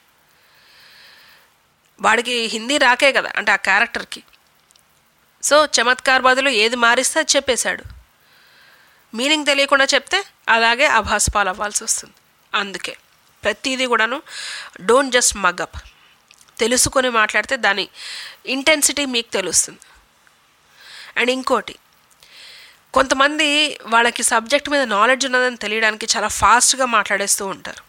వాడికి హిందీ రాకే కదా, అంటే ఆ క్యారెక్టర్కి. సో చమత్కార్ బదులు ఏది మారిస్తే అది చెప్పేశాడు. మీనింగ్ తెలియకుండా చెప్తే అలాగే అభాస్పాలు అవ్వాల్సి వస్తుంది. అందుకే ప్రతిదీ కూడాను డోంట్ జస్ట్ మగప్, తెలుసుకొని మాట్లాడితే దాని ఇంటెన్సిటీ మీకు తెలుస్తుంది. అండ్ ఇంకోటి, కొంతమంది వాళ్ళకి సబ్జెక్ట్ మీద నాలెడ్జ్ ఉన్నదని తెలియడానికి చాలా ఫాస్ట్గా మాట్లాడేస్తూ ఉంటారు.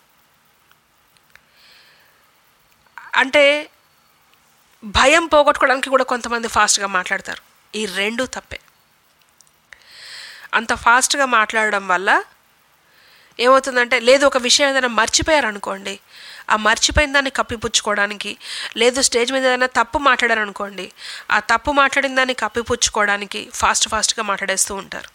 అంటే భయం పోగొట్టుకోవడానికి కూడా కొంతమంది ఫాస్ట్గా మాట్లాడతారు. ఈ రెండు తప్పే. అంత ఫాస్ట్గా మాట్లాడడం వల్ల ఏమవుతుందంటే, లేదు ఒక విషయం ఏదైనా మర్చిపోయారనుకోండి, ఆ మర్చిపోయిన దాన్ని కప్పిపుచ్చుకోవడానికి, లేదు స్టేజ్ మీద ఏదైనా తప్పు మాట్లాడారనుకోండి, ఆ తప్పు మాట్లాడిన దాన్ని కప్పిపుచ్చుకోవడానికి ఫాస్ట్గా మాట్లాడేస్తూ ఉంటారు.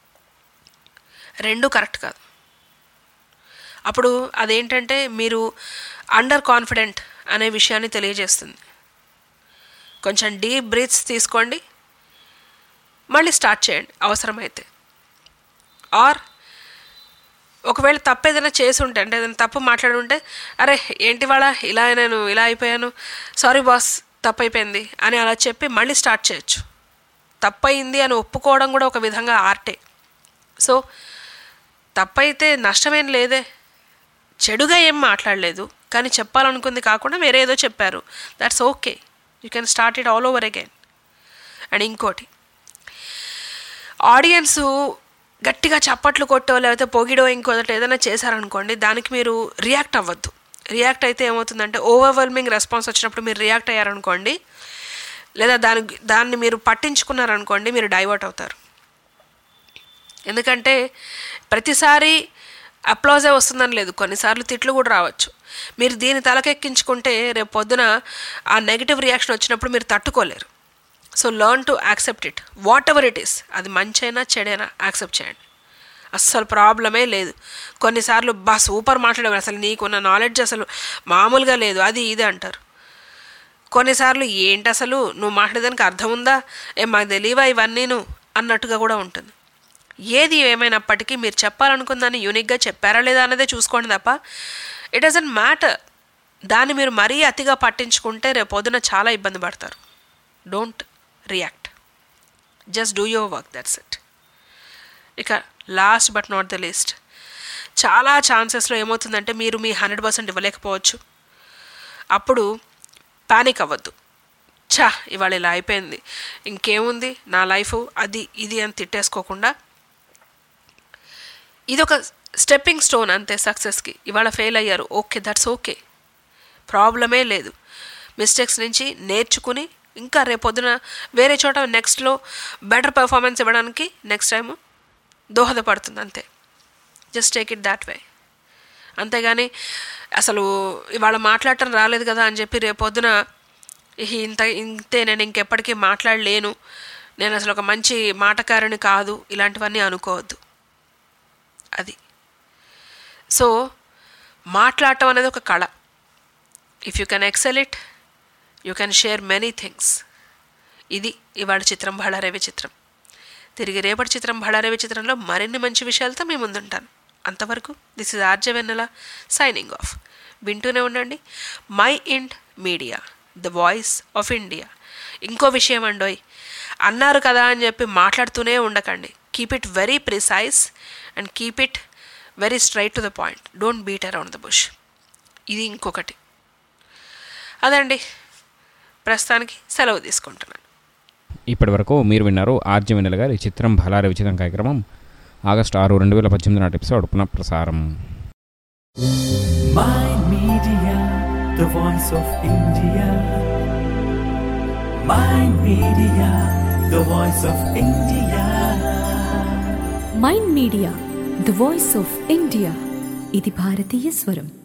రెండు కరెక్ట్ కాదు. అప్పుడు అదేంటంటే మీరు అండర్ కాన్ఫిడెంట్ అనే విషయాన్ని తెలియజేస్తుంది. కొంచెం డీప్ బ్రీత్స్ తీసుకోండి, మళ్ళీ స్టార్ట్ చేయండి అవసరమైతే. ఆర్ ఒకవేళ తప్పు ఏదైనా చేసి ఉంటే, అంటే ఏదైనా తప్పు మాట్లాడుంటే, అరే ఏంటి వాళ్ళ నేను ఇలా అయిపోయాను, సారీ బాస్ తప్పు అయిపోయింది అని అలా చెప్పి మళ్ళీ స్టార్ట్ చేయొచ్చు. తప్పయింది అని ఒప్పుకోవడం కూడా ఒక విధంగా ఆర్టే. సో తప్పైతే నష్టమేం లేదే, చెడుగా ఏం మాట్లాడలేదు, కానీ చెప్పాలనుకుంది కాకుండా వేరే ఏదో చెప్పారు, that's okay, you can start it all over again. And ఇంకోటి, ఆడియన్సు గట్టిగా చప్పట్లు కొట్టో లేకపోతే పొగిడో ఇంకోటి ఏదైనా చేశారనుకోండి, దానికి మీరు రియాక్ట్ అవ్వద్దు. రియాక్ట్ అయితే ఏమవుతుందంటే, ఓవర్వెల్మింగ్ రెస్పాన్స్ వచ్చినప్పుడు మీరు రియాక్ట్ అయ్యారనుకోండి, లేదా దాన్ని మీరు పట్టించుకున్నారనుకోండి, మీరు డైవర్ట్ అవుతారు. ఎందుకంటే ప్రతిసారి అప్లాజే వస్తుందని లేదు, కొన్నిసార్లు తిట్లు కూడా రావచ్చు. మీరు దీన్ని తలకెక్కించుకుంటే రేపు పొద్దున ఆ నెగిటివ్ రియాక్షన్ వచ్చినప్పుడు మీరు తట్టుకోలేరు. So learn to accept it, whatever it is. అది మంచైనా చెడైనా యాక్సెప్ట్ చేయండి, అస్సలు ప్రాబ్లమే లేదు. కొన్నిసార్లు సూపర్ మాట్లాడేవారు, అసలు నీకున్న నాలెడ్జ్ అసలు మామూలుగా లేదు, అది ఇది అంటారు. కొన్నిసార్లు ఏంటి అసలు నువ్వు మాట్లాడేదానికి అర్థం ఉందా, మాకు తెలియవా ఇవన్నీను అన్నట్టుగా కూడా ఉంటుంది. ఏది ఏమైనప్పటికీ మీరు చెప్పాలనుకుందని యూనిక్గా చెప్పారా లేదా అన్నదే చూసుకోండి తప్ప ఇట్ డజంట్ మ్యాటర్. దాన్ని మీరు మరీ అతిగా పట్టించుకుంటే రేపు పొద్దున చాలా ఇబ్బంది పడతారు. Don't react, just do your work, that's it. ఇక last but not the least, చాలా ఛాన్సెస్లో ఏమవుతుందంటే మీరు మీ 100% ఇవ్వలేకపోవచ్చు. అప్పుడు పానిక్ అవ్వద్దు. ఇవాళ ఇలా అయిపోయింది, ఇంకేముంది నా లైఫ్, అది ఇది అని తిట్టేసుకోకుండా ఇది ఒక స్టెప్పింగ్ స్టోన్ అంతే సక్సెస్కి. ఇవాళ ఫెయిల్ అయ్యారు, ఓకే, దట్స్ ఓకే, ప్రాబ్లమే లేదు. మిస్టేక్స్ నుంచి నేర్చుకుని ఇంకా రేపొద్దున వేరే చోట నెక్స్ట్లో బెటర్ పెర్ఫార్మెన్స్ ఇవ్వడానికి నెక్స్ట్ టైం దోహదపడుతుంది అంతే. Just take it that way. అంతేగాని అసలు ఇవాళ మాట్లాడటం రాలేదు కదా అని చెప్పి రేపొద్దున ఇంతే, నేను ఇంకెప్పటికీ మాట్లాడలేను, నేను అసలు ఒక మంచి మాటకారిని కాదు, ఇలాంటివన్నీ అనుకోవద్దు. అది సో మాట్లాడటం అనేది ఒక కళ. If you can excel it, you can share many things. ఇది ఇవాళ చిత్రం బళ్ళారే విచిత్రం. తిరిగి రేపటి చిత్రం బళ్ళారే విచిత్రంలో మరిన్ని మంచి విషయాలతో మీ ముందుంటాను. అంతవరకు this is RJ Vennela signing off. వింటూనే ఉండండి mind media, the voice of India. ఇంకో విషయం అండోయ్, అన్నారు కదా అని చెప్పి మాట్లాడుతూనే ఉండకండి. Keep it very precise and keep it very straight to the point. Don't beat around the bush. ఇది ఇంకొకటి. అదండి, ప్రస్తుతానికి సెలవు తీసుకుంటున్నాను. ఇప్పటి వరకు మీరు విన్నారు ఆర్జే వెన్నెల గారి చిత్రం బళ్ళారే విచిత్రం కార్యక్రమం ఆగస్టు 6, 2018 నాటి ఎపిసోడ్ పునఃప్రసారం. Mind Media, the voice of India. Mind Media, the voice of India. Mind media, the voice of India. ఇది భారతీయ స్వరం.